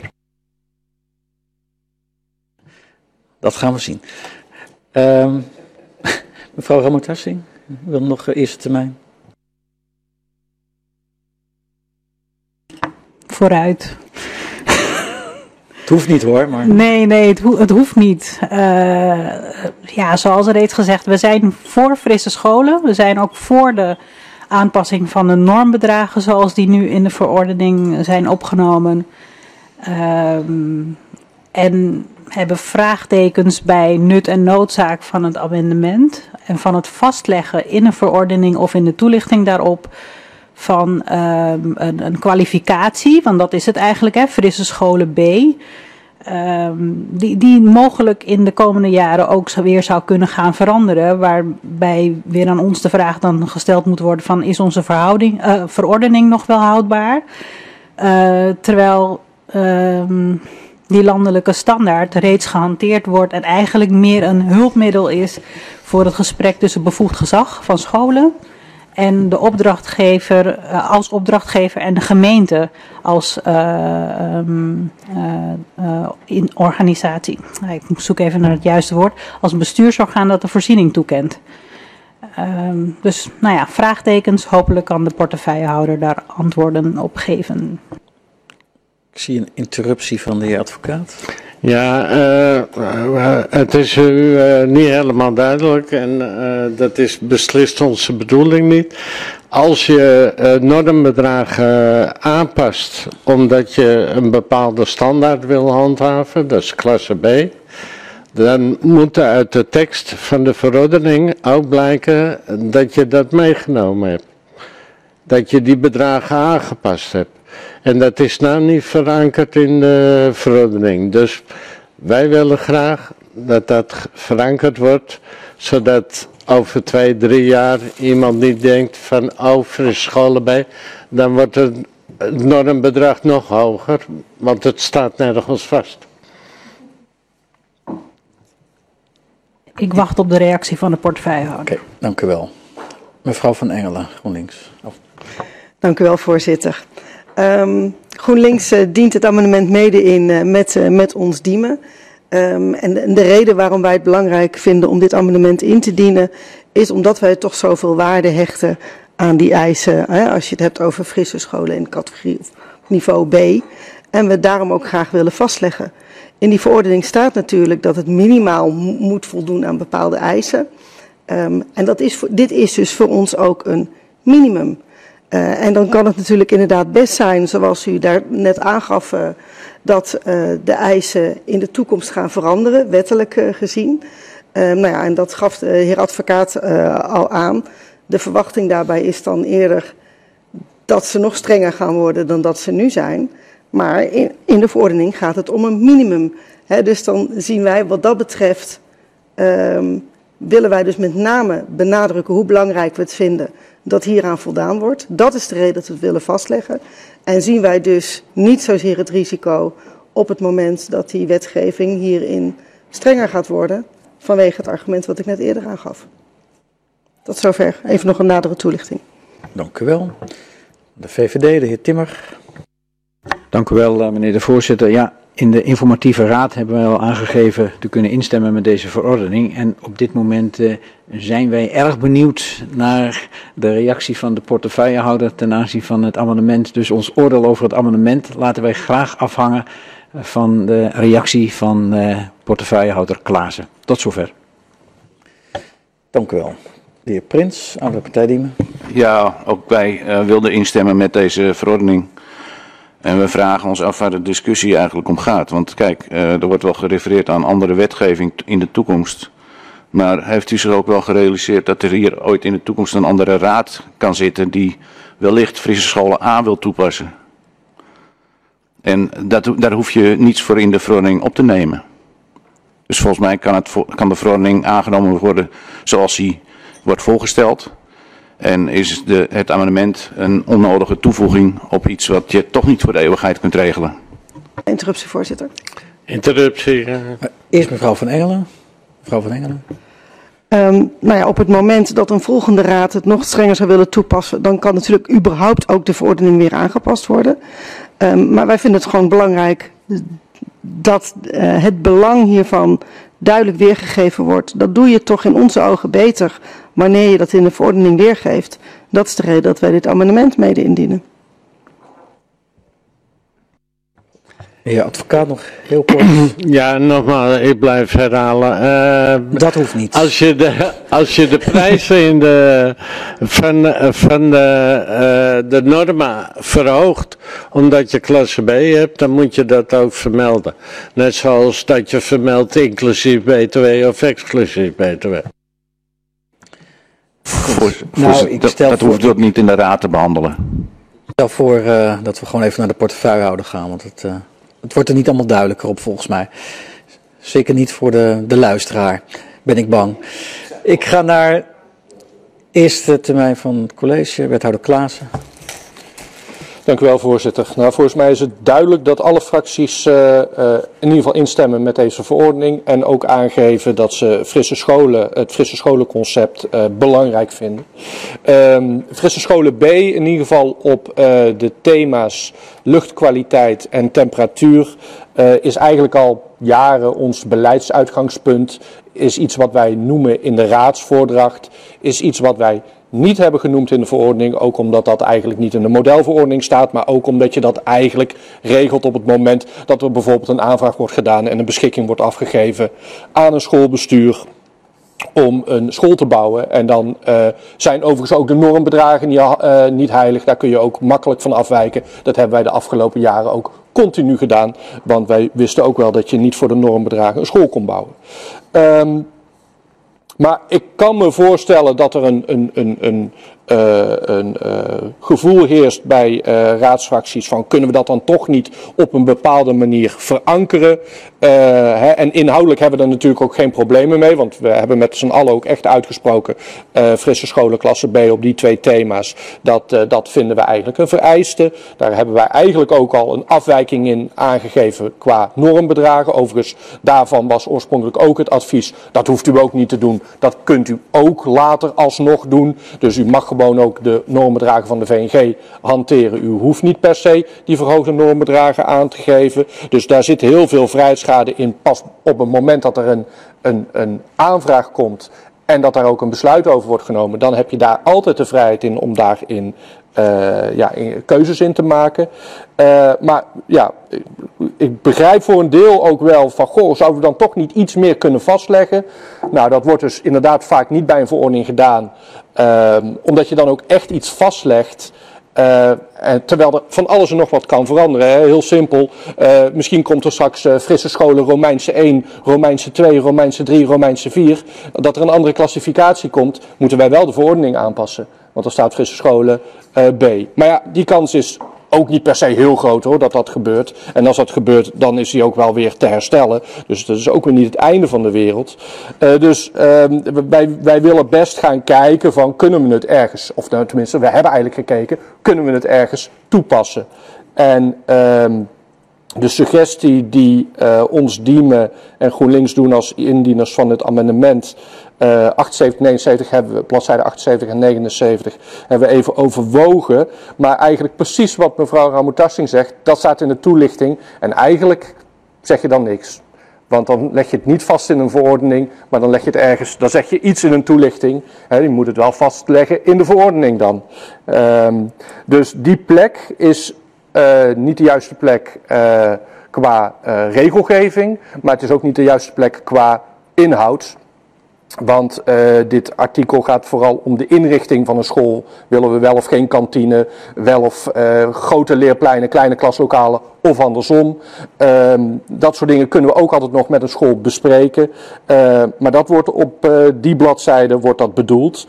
Dat gaan we zien. Mevrouw Ramatassing, wil nog eerste termijn? Vooruit. Het hoeft niet hoor, maar... Nee, het hoeft niet. Ja, zoals er reeds gezegd, we zijn voor frisse scholen. We zijn ook voor de aanpassing van de normbedragen zoals die nu in de verordening zijn opgenomen. En hebben vraagtekens bij nut en noodzaak van het amendement. En van het vastleggen in een verordening of in de toelichting daarop van een kwalificatie, want dat is het eigenlijk, hè, frisse scholen B, die mogelijk in de komende jaren ook weer zou kunnen gaan veranderen, waarbij weer aan ons de vraag dan gesteld moet worden van is onze verordening nog wel houdbaar, terwijl die landelijke standaard reeds gehanteerd wordt en eigenlijk meer een hulpmiddel is voor het gesprek tussen bevoegd gezag van scholen en de opdrachtgever als opdrachtgever en de gemeente als in organisatie. Ik zoek even naar het juiste woord. Als bestuursorgaan dat de voorziening toekent. Dus nou ja, vraagtekens. Hopelijk kan de portefeuillehouder daar antwoorden op geven. Ik zie een interruptie van de heer advocaat. Ja, het is u niet helemaal duidelijk en dat is beslist onze bedoeling niet. Als je normbedragen aanpast omdat je een bepaalde standaard wil handhaven, dat is klasse B, dan moet er uit de tekst van de verordening ook blijken dat je dat meegenomen hebt. Dat je die bedragen aangepast hebt. En dat is nou niet verankerd in de verordening. Dus wij willen graag dat dat verankerd wordt, zodat over 2, 3 jaar iemand niet denkt van frisse scholen bij, dan wordt het normbedrag nog hoger, want het staat nergens vast. Ik wacht op de reactie van de portefeuillehouder. Oké, dank u wel. Mevrouw van Engelen, GroenLinks. Dank u wel, voorzitter. GroenLinks dient het amendement mede in met ons Diemen. En de reden waarom wij het belangrijk vinden om dit amendement in te dienen, is omdat wij toch zoveel waarde hechten aan die eisen, hè, als je het hebt over frisse scholen in de categorie of niveau B. En we daarom ook graag willen vastleggen. In die verordening staat natuurlijk dat het minimaal moet voldoen aan bepaalde eisen. En dit is dus voor ons ook een minimum. En dan kan het natuurlijk inderdaad best zijn, zoals u daar net aangaf, dat de eisen in de toekomst gaan veranderen, wettelijk gezien. Nou ja, en dat gaf de heer advocaat al aan. De verwachting daarbij is dan eerder dat ze nog strenger gaan worden dan dat ze nu zijn. Maar in de verordening gaat het om een minimum. Dus dan zien wij wat dat betreft, willen wij dus met name benadrukken hoe belangrijk we het vinden dat hieraan voldaan wordt. Dat is de reden dat we het willen vastleggen. En zien wij dus niet zozeer het risico op het moment dat die wetgeving hierin strenger gaat worden, vanwege het argument wat ik net eerder aangaf. Tot zover. Even nog een nadere toelichting. Dank u wel. De VVD, de heer Timmer. Dank u wel, meneer de voorzitter. Ja, in de informatieve raad hebben wij al aangegeven te kunnen instemmen met deze verordening. En op dit moment zijn wij erg benieuwd naar de reactie van de portefeuillehouder ten aanzien van het amendement. Dus ons oordeel over het amendement laten wij graag afhangen van de reactie van portefeuillehouder Klaassen. Tot zover. Dank u wel. De heer Prins, aan de partij Diemen. Ja, ook wij wilden instemmen met deze verordening. En we vragen ons af waar de discussie eigenlijk om gaat. Want kijk, er wordt wel gerefereerd aan andere wetgeving in de toekomst. Maar heeft u zich ook wel gerealiseerd dat er hier ooit in de toekomst een andere raad kan zitten die wellicht Frisse Scholen A wil toepassen? En daar hoef je niets voor in de verordening op te nemen. Dus volgens mij kan de verordening aangenomen worden zoals die wordt voorgesteld. En is het amendement een onnodige toevoeging op iets wat je toch niet voor de eeuwigheid kunt regelen. Interruptie, voorzitter. Interruptie. Eerst mevrouw Van Engelen. Mevrouw Van Engelen. Nou ja, op het moment dat een volgende raad het nog strenger zou willen toepassen, dan kan natuurlijk überhaupt ook de verordening weer aangepast worden. Maar wij vinden het gewoon belangrijk dat het belang hiervan duidelijk weergegeven wordt. Dat doe je toch in onze ogen beter wanneer je dat in de verordening weergeeft. Dat is de reden dat wij dit amendement mede indienen. Heer advocaat, nog heel kort. Ja, nogmaals, ik blijf herhalen. Dat hoeft niet. Als je de prijzen van de norma verhoogt omdat je klasse B hebt, dan moet je dat ook vermelden. Net zoals dat je vermeldt inclusief BTW of exclusief BTW. Dat hoeft ook niet in de raad te behandelen. Ik stel voor dat we gewoon even naar de portefeuillehouder gaan, want het wordt er niet allemaal duidelijker op volgens mij. Zeker niet voor de luisteraar, ben ik bang. Ik ga naar eerste termijn van het college, wethouder Klaassen. Dank u wel, voorzitter. Nou, volgens mij is het duidelijk dat alle fracties in ieder geval instemmen met deze verordening en ook aangeven dat ze het Frisse scholenconcept belangrijk vinden. Frisse scholen B in ieder geval op de thema's luchtkwaliteit en temperatuur is eigenlijk al jaren ons beleidsuitgangspunt, is iets wat wij noemen in de raadsvoordracht, is iets wat wij niet hebben genoemd in de verordening, ook omdat dat eigenlijk niet in de modelverordening staat, maar ook omdat je dat eigenlijk regelt op het moment dat er bijvoorbeeld een aanvraag wordt gedaan en een beschikking wordt afgegeven aan een schoolbestuur om een school te bouwen. En dan zijn overigens ook de normbedragen niet heilig, daar kun je ook makkelijk van afwijken. Dat hebben wij de afgelopen jaren ook continu gedaan, want wij wisten ook wel dat je niet voor de normbedragen een school kon bouwen. Maar ik kan me voorstellen dat er een gevoel heerst bij raadsfracties van kunnen we dat dan toch niet op een bepaalde manier verankeren. En inhoudelijk hebben we er natuurlijk ook geen problemen mee, want we hebben met z'n allen ook echt uitgesproken Frisse scholen klasse B op die twee thema's. Dat vinden we eigenlijk een vereiste. Daar hebben wij eigenlijk ook al een afwijking in aangegeven qua normbedragen. Overigens, daarvan was oorspronkelijk ook het advies, dat hoeft u ook niet te doen. Dat kunt u ook later alsnog doen. Dus u mag gewoon ook de normbedragen van de VNG hanteren. U hoeft niet per se die verhoogde normbedragen aan te geven. Dus daar zit heel veel vrijheidsschade in. Pas op het moment dat er een aanvraag komt en dat daar ook een besluit over wordt genomen, dan heb je daar altijd de vrijheid in om daarin keuzes in te maken. Maar ja, ik begrijp voor een deel ook wel van, goh, zouden we dan toch niet iets meer kunnen vastleggen? Nou, dat wordt dus inderdaad vaak niet bij een verordening gedaan, omdat je dan ook echt iets vastlegt. Terwijl er van alles en nog wat kan veranderen. Hè. Heel simpel, misschien komt er straks Frisse scholen Romeinse 1, Romeinse 2, Romeinse 3, Romeinse 4. Dat er een andere klassificatie komt, moeten wij wel de verordening aanpassen. Want er staat Frisse scholen B. Maar ja, die kans is ook niet per se heel groot hoor, dat gebeurt. En als dat gebeurt, dan is die ook wel weer te herstellen. Dus dat is ook weer niet het einde van de wereld. Wij willen best gaan kijken van, kunnen we het ergens, of nou, tenminste, we hebben eigenlijk gekeken, kunnen we het ergens toepassen. En de suggestie die ons Diemen en GroenLinks doen als indieners van het amendement 78, 79 hebben we, bladzijde 78 en 79, hebben we even overwogen. Maar eigenlijk precies wat mevrouw Ramoutassing zegt, dat staat in de toelichting. En eigenlijk zeg je dan niks. Want dan leg je het niet vast in een verordening, maar dan leg je het ergens, dan zeg je iets in een toelichting. Je moet het wel vastleggen in de verordening dan. Dus die plek is niet de juiste plek qua regelgeving, maar het is ook niet de juiste plek qua inhoud. Want dit artikel gaat vooral om de inrichting van een school. Willen we wel of geen kantine, wel of grote leerpleinen, kleine klaslokalen of andersom. Dat soort dingen kunnen we ook altijd nog met een school bespreken. Maar dat wordt op die bladzijde wordt dat bedoeld.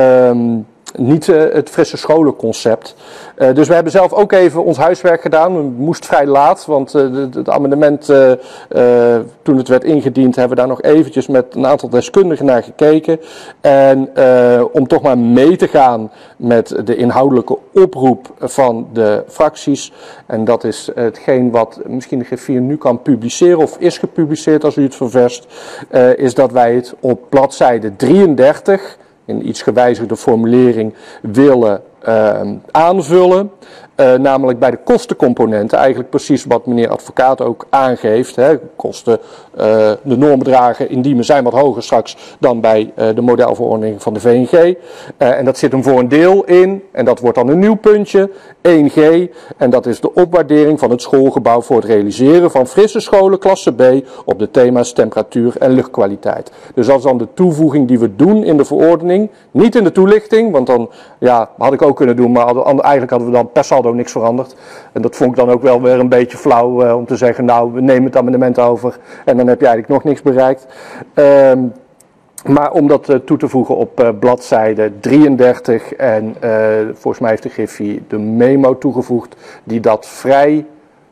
Niet het frisse scholenconcept. Dus we hebben zelf ook even ons huiswerk gedaan. Het moest vrij laat, want het amendement, toen het werd ingediend, hebben we daar nog eventjes met een aantal deskundigen naar gekeken. En om toch maar mee te gaan met de inhoudelijke oproep van de fracties. En dat is hetgeen wat misschien de griffier nu kan publiceren, of is gepubliceerd als u het ververst, is dat wij het op bladzijde 33... in iets gewijzigde formulering willen aanvullen. Namelijk bij de kostencomponenten, eigenlijk precies wat meneer advocaat ook aangeeft. Kosten, de normbedragen in Diemen zijn wat hoger straks dan bij de modelverordening van de VNG. En dat zit hem voor een deel in, en dat wordt dan een nieuw puntje, 1G. En dat is de opwaardering van het schoolgebouw voor het realiseren van frisse scholen klasse B op de thema's temperatuur en luchtkwaliteit. Dus dat is dan de toevoeging die we doen in de verordening. Niet in de toelichting, want dan had ik ook kunnen doen, maar eigenlijk hadden we dan per saldo niks veranderd. En dat vond ik dan ook wel weer een beetje flauw om te zeggen, nou, we nemen het amendement over en dan heb je eigenlijk nog niks bereikt. Maar om dat toe te voegen op bladzijde 33 en volgens mij heeft de Griffie de memo toegevoegd die dat vrij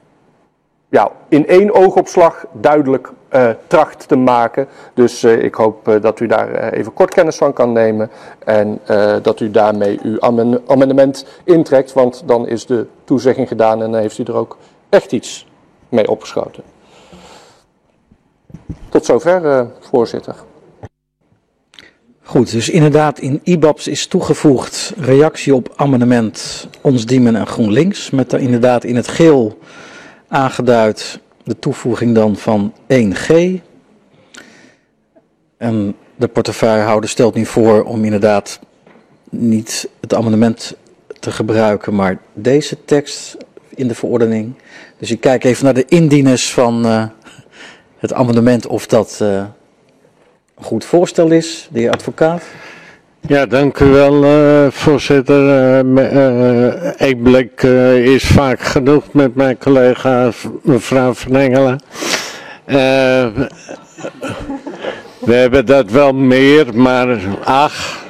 in één oogopslag duidelijk tracht te maken. Dus ik hoop dat u daar even kort kennis van kan nemen en dat u daarmee uw amendement intrekt, want dan is de toezegging gedaan en dan heeft u er ook echt iets mee opgeschoten. Tot zover, voorzitter. Goed, dus inderdaad in IBABS is toegevoegd reactie op amendement Ons Diemen en GroenLinks, met daar inderdaad in het geel aangeduid de toevoeging dan van 1G. En de portefeuillehouder stelt nu voor om inderdaad niet het amendement te gebruiken, maar deze tekst in de verordening. Dus ik kijk even naar de indieners van het amendement of dat een goed voorstel is, de heer advocaat. Ja, dank u wel, voorzitter. Ik blik is vaak genoeg met mijn collega mevrouw Van Engelen. We hebben dat wel meer, maar ach.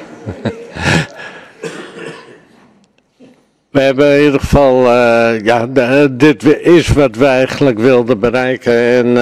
We hebben in ieder geval, dit is wat wij eigenlijk wilden bereiken. En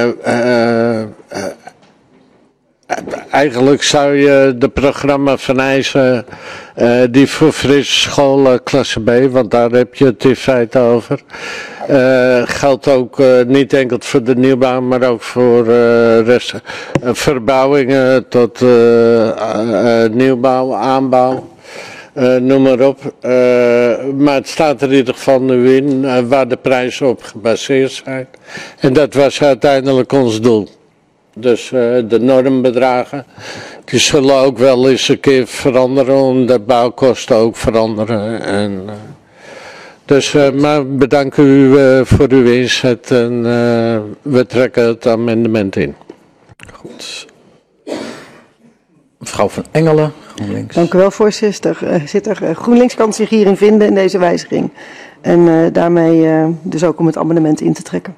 eigenlijk zou je de programma vereisen die voor frisse scholen klasse B, want daar heb je het in feite over. Geldt ook niet enkel voor de nieuwbouw, maar ook voor verbouwingen tot nieuwbouw, aanbouw. Noem maar op. Maar het staat er in ieder geval nu in waar de prijzen op gebaseerd zijn. En dat was uiteindelijk ons doel. Dus de normbedragen, die zullen ook wel eens een keer veranderen, omdat de bouwkosten ook veranderen. En, maar bedank u voor uw inzet en we trekken het amendement in. Goed. Mevrouw Van Engelen, GroenLinks. Dank u wel, voorzitter. GroenLinks kan zich hierin vinden in deze wijziging. En daarmee dus ook om het amendement in te trekken.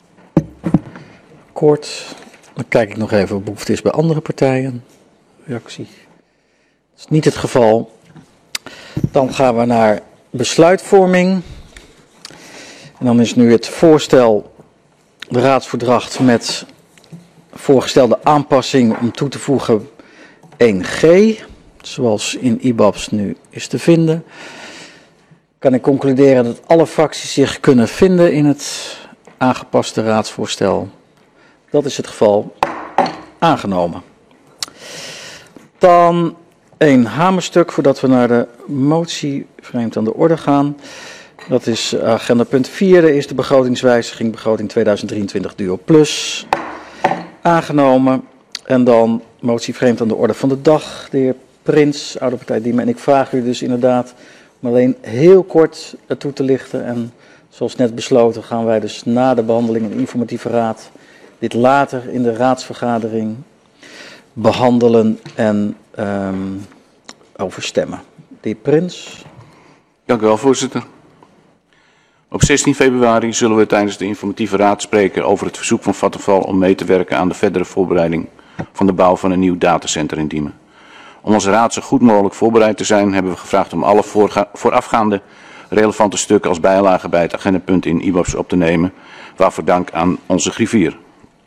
Kort. Dan kijk ik nog even of behoefte is bij andere partijen. Reactie. Dat is niet het geval. Dan gaan we naar besluitvorming. En dan is nu het voorstel, de raadsverdrag met voorgestelde aanpassing om toe te voegen 1G, zoals in IBABS nu is te vinden. Kan ik concluderen dat alle fracties zich kunnen vinden in het aangepaste raadsvoorstel. Dat is het geval. Aangenomen. Dan een hamerstuk voordat we naar de motie vreemd aan de orde gaan. Dat is agenda punt 4, de eerste begrotingswijziging, begroting 2023 Duo Plus. Aangenomen. En dan motie vreemd aan de orde van de dag, de heer Prins, Oude Partij Diemen. En ik vraag u dus inderdaad om alleen heel kort toe te lichten. En zoals net besloten gaan wij dus na de behandeling in de informatieve raad dit later in de raadsvergadering behandelen en overstemmen. De heer Prins. Dank u wel, voorzitter. Op 16 februari zullen we tijdens de informatieve raad spreken over het verzoek van Vattenfall om mee te werken aan de verdere voorbereiding van de bouw van een nieuw datacenter in Diemen. Om als raad zo goed mogelijk voorbereid te zijn, hebben we gevraagd om alle voorafgaande relevante stukken als bijlage bij het agendapunt in IBABS op te nemen, waarvoor dank aan onze griffier.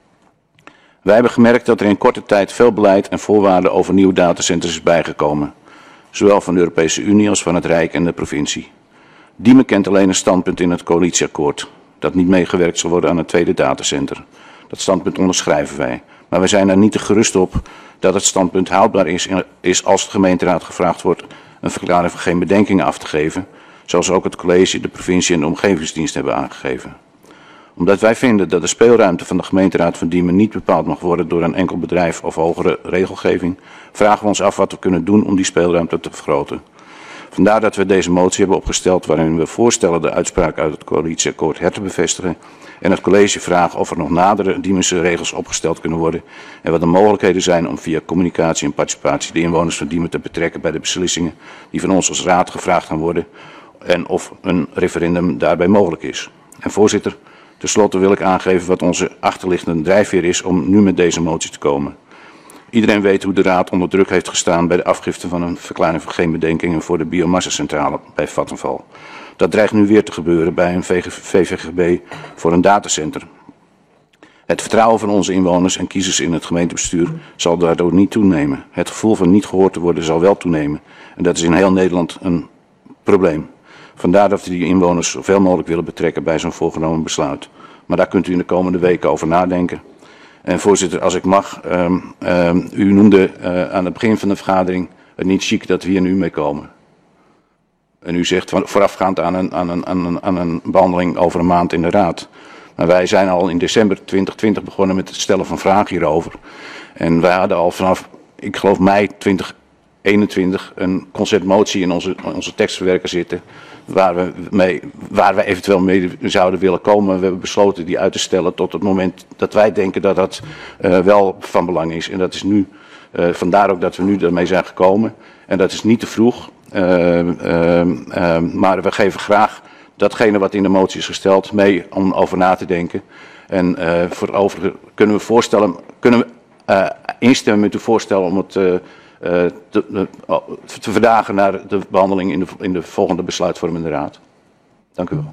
Wij hebben gemerkt dat er in korte tijd veel beleid en voorwaarden over nieuwe datacenters is bijgekomen, zowel van de Europese Unie als van het Rijk en de provincie. Diemen kent alleen een standpunt in het coalitieakkoord, dat niet meegewerkt zal worden aan het tweede datacenter. Dat standpunt onderschrijven wij, maar wij zijn er niet te gerust op dat het standpunt houdbaar is als de gemeenteraad gevraagd wordt een verklaring van geen bedenkingen af te geven, zoals ook het college, de provincie en de omgevingsdienst hebben aangegeven. Omdat wij vinden dat de speelruimte van de gemeenteraad van Diemen niet bepaald mag worden door een enkel bedrijf of hogere regelgeving, vragen we ons af wat we kunnen doen om die speelruimte te vergroten. Vandaar dat we deze motie hebben opgesteld waarin we voorstellen de uitspraak uit het coalitieakkoord te bevestigen en het college vragen of er nog nadere Diemense regels opgesteld kunnen worden en wat de mogelijkheden zijn om via communicatie en participatie de inwoners van Diemen te betrekken bij de beslissingen die van ons als raad gevraagd gaan worden en of een referendum daarbij mogelijk is. En voorzitter, tenslotte wil ik aangeven wat onze achterliggende drijfveer is om nu met deze motie te komen. Iedereen weet hoe de raad onder druk heeft gestaan bij de afgifte van een verklaring van geen bedenkingen voor de biomassacentrale bij Vattenfall. Dat dreigt nu weer te gebeuren bij een VVGB voor een datacenter. Het vertrouwen van onze inwoners en kiezers in het gemeentebestuur zal daardoor niet toenemen. Het gevoel van niet gehoord te worden zal wel toenemen. En dat is in heel Nederland een probleem. Vandaar dat we die inwoners zoveel mogelijk willen betrekken bij zo'n voorgenomen besluit. Maar daar kunt u in de komende weken over nadenken. En voorzitter, als ik mag, u noemde aan het begin van de vergadering het niet chic dat we hier nu mee komen. En u zegt voorafgaand aan een behandeling over een maand in de raad. Maar wij zijn al in december 2020 begonnen met het stellen van vragen hierover. En wij hadden al vanaf, ik geloof mei 2021, een conceptmotie in onze tekstverwerker zitten. Waar we eventueel mee zouden willen komen. We hebben besloten die uit te stellen tot het moment dat wij denken dat dat wel van belang is. En dat is nu, vandaar ook dat we nu daarmee zijn gekomen. En dat is niet te vroeg. Maar we geven graag datgene wat in de motie is gesteld mee om over na te denken. En voor het overige kunnen we instemmen met uw voorstel om het te verdagen naar de behandeling in de volgende besluitvormende raad. Dank u wel.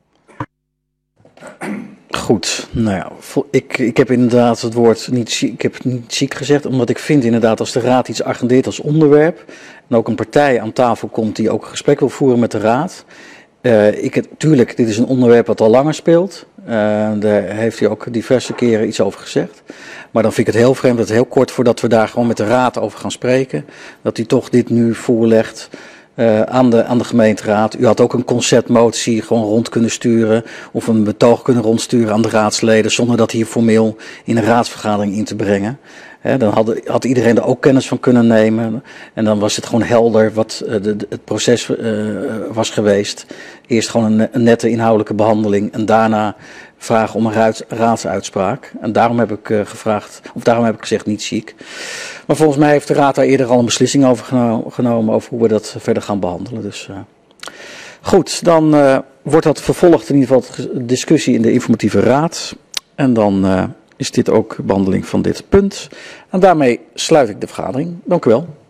Goed, nou ja, ik heb inderdaad het woord niet ziek gezegd, omdat ik vind inderdaad als de raad iets agendeert als onderwerp en ook een partij aan tafel komt die ook een gesprek wil voeren met de raad. Tuurlijk, dit is een onderwerp wat al langer speelt. Daar heeft hij ook diverse keren iets over gezegd. Maar dan vind ik het heel vreemd dat heel kort voordat we daar gewoon met de raad over gaan spreken, dat hij toch dit nu voorlegt aan de gemeenteraad. U had ook een conceptmotie gewoon rond kunnen sturen of een betoog kunnen rondsturen aan de raadsleden zonder dat hier formeel in een raadsvergadering in te brengen. Dan had iedereen er ook kennis van kunnen nemen en dan was het gewoon helder wat het proces was geweest. Eerst gewoon een nette inhoudelijke behandeling en daarna vragen om een raadsuitspraak. En daarom heb ik gezegd niet ziek. Maar volgens mij heeft de raad daar eerder al een beslissing over genomen over hoe we dat verder gaan behandelen. Dus goed, dan wordt dat vervolgd in ieder geval de discussie in de informatieve raad. En dan is dit ook behandeling van dit punt. En daarmee sluit ik de vergadering. Dank u wel.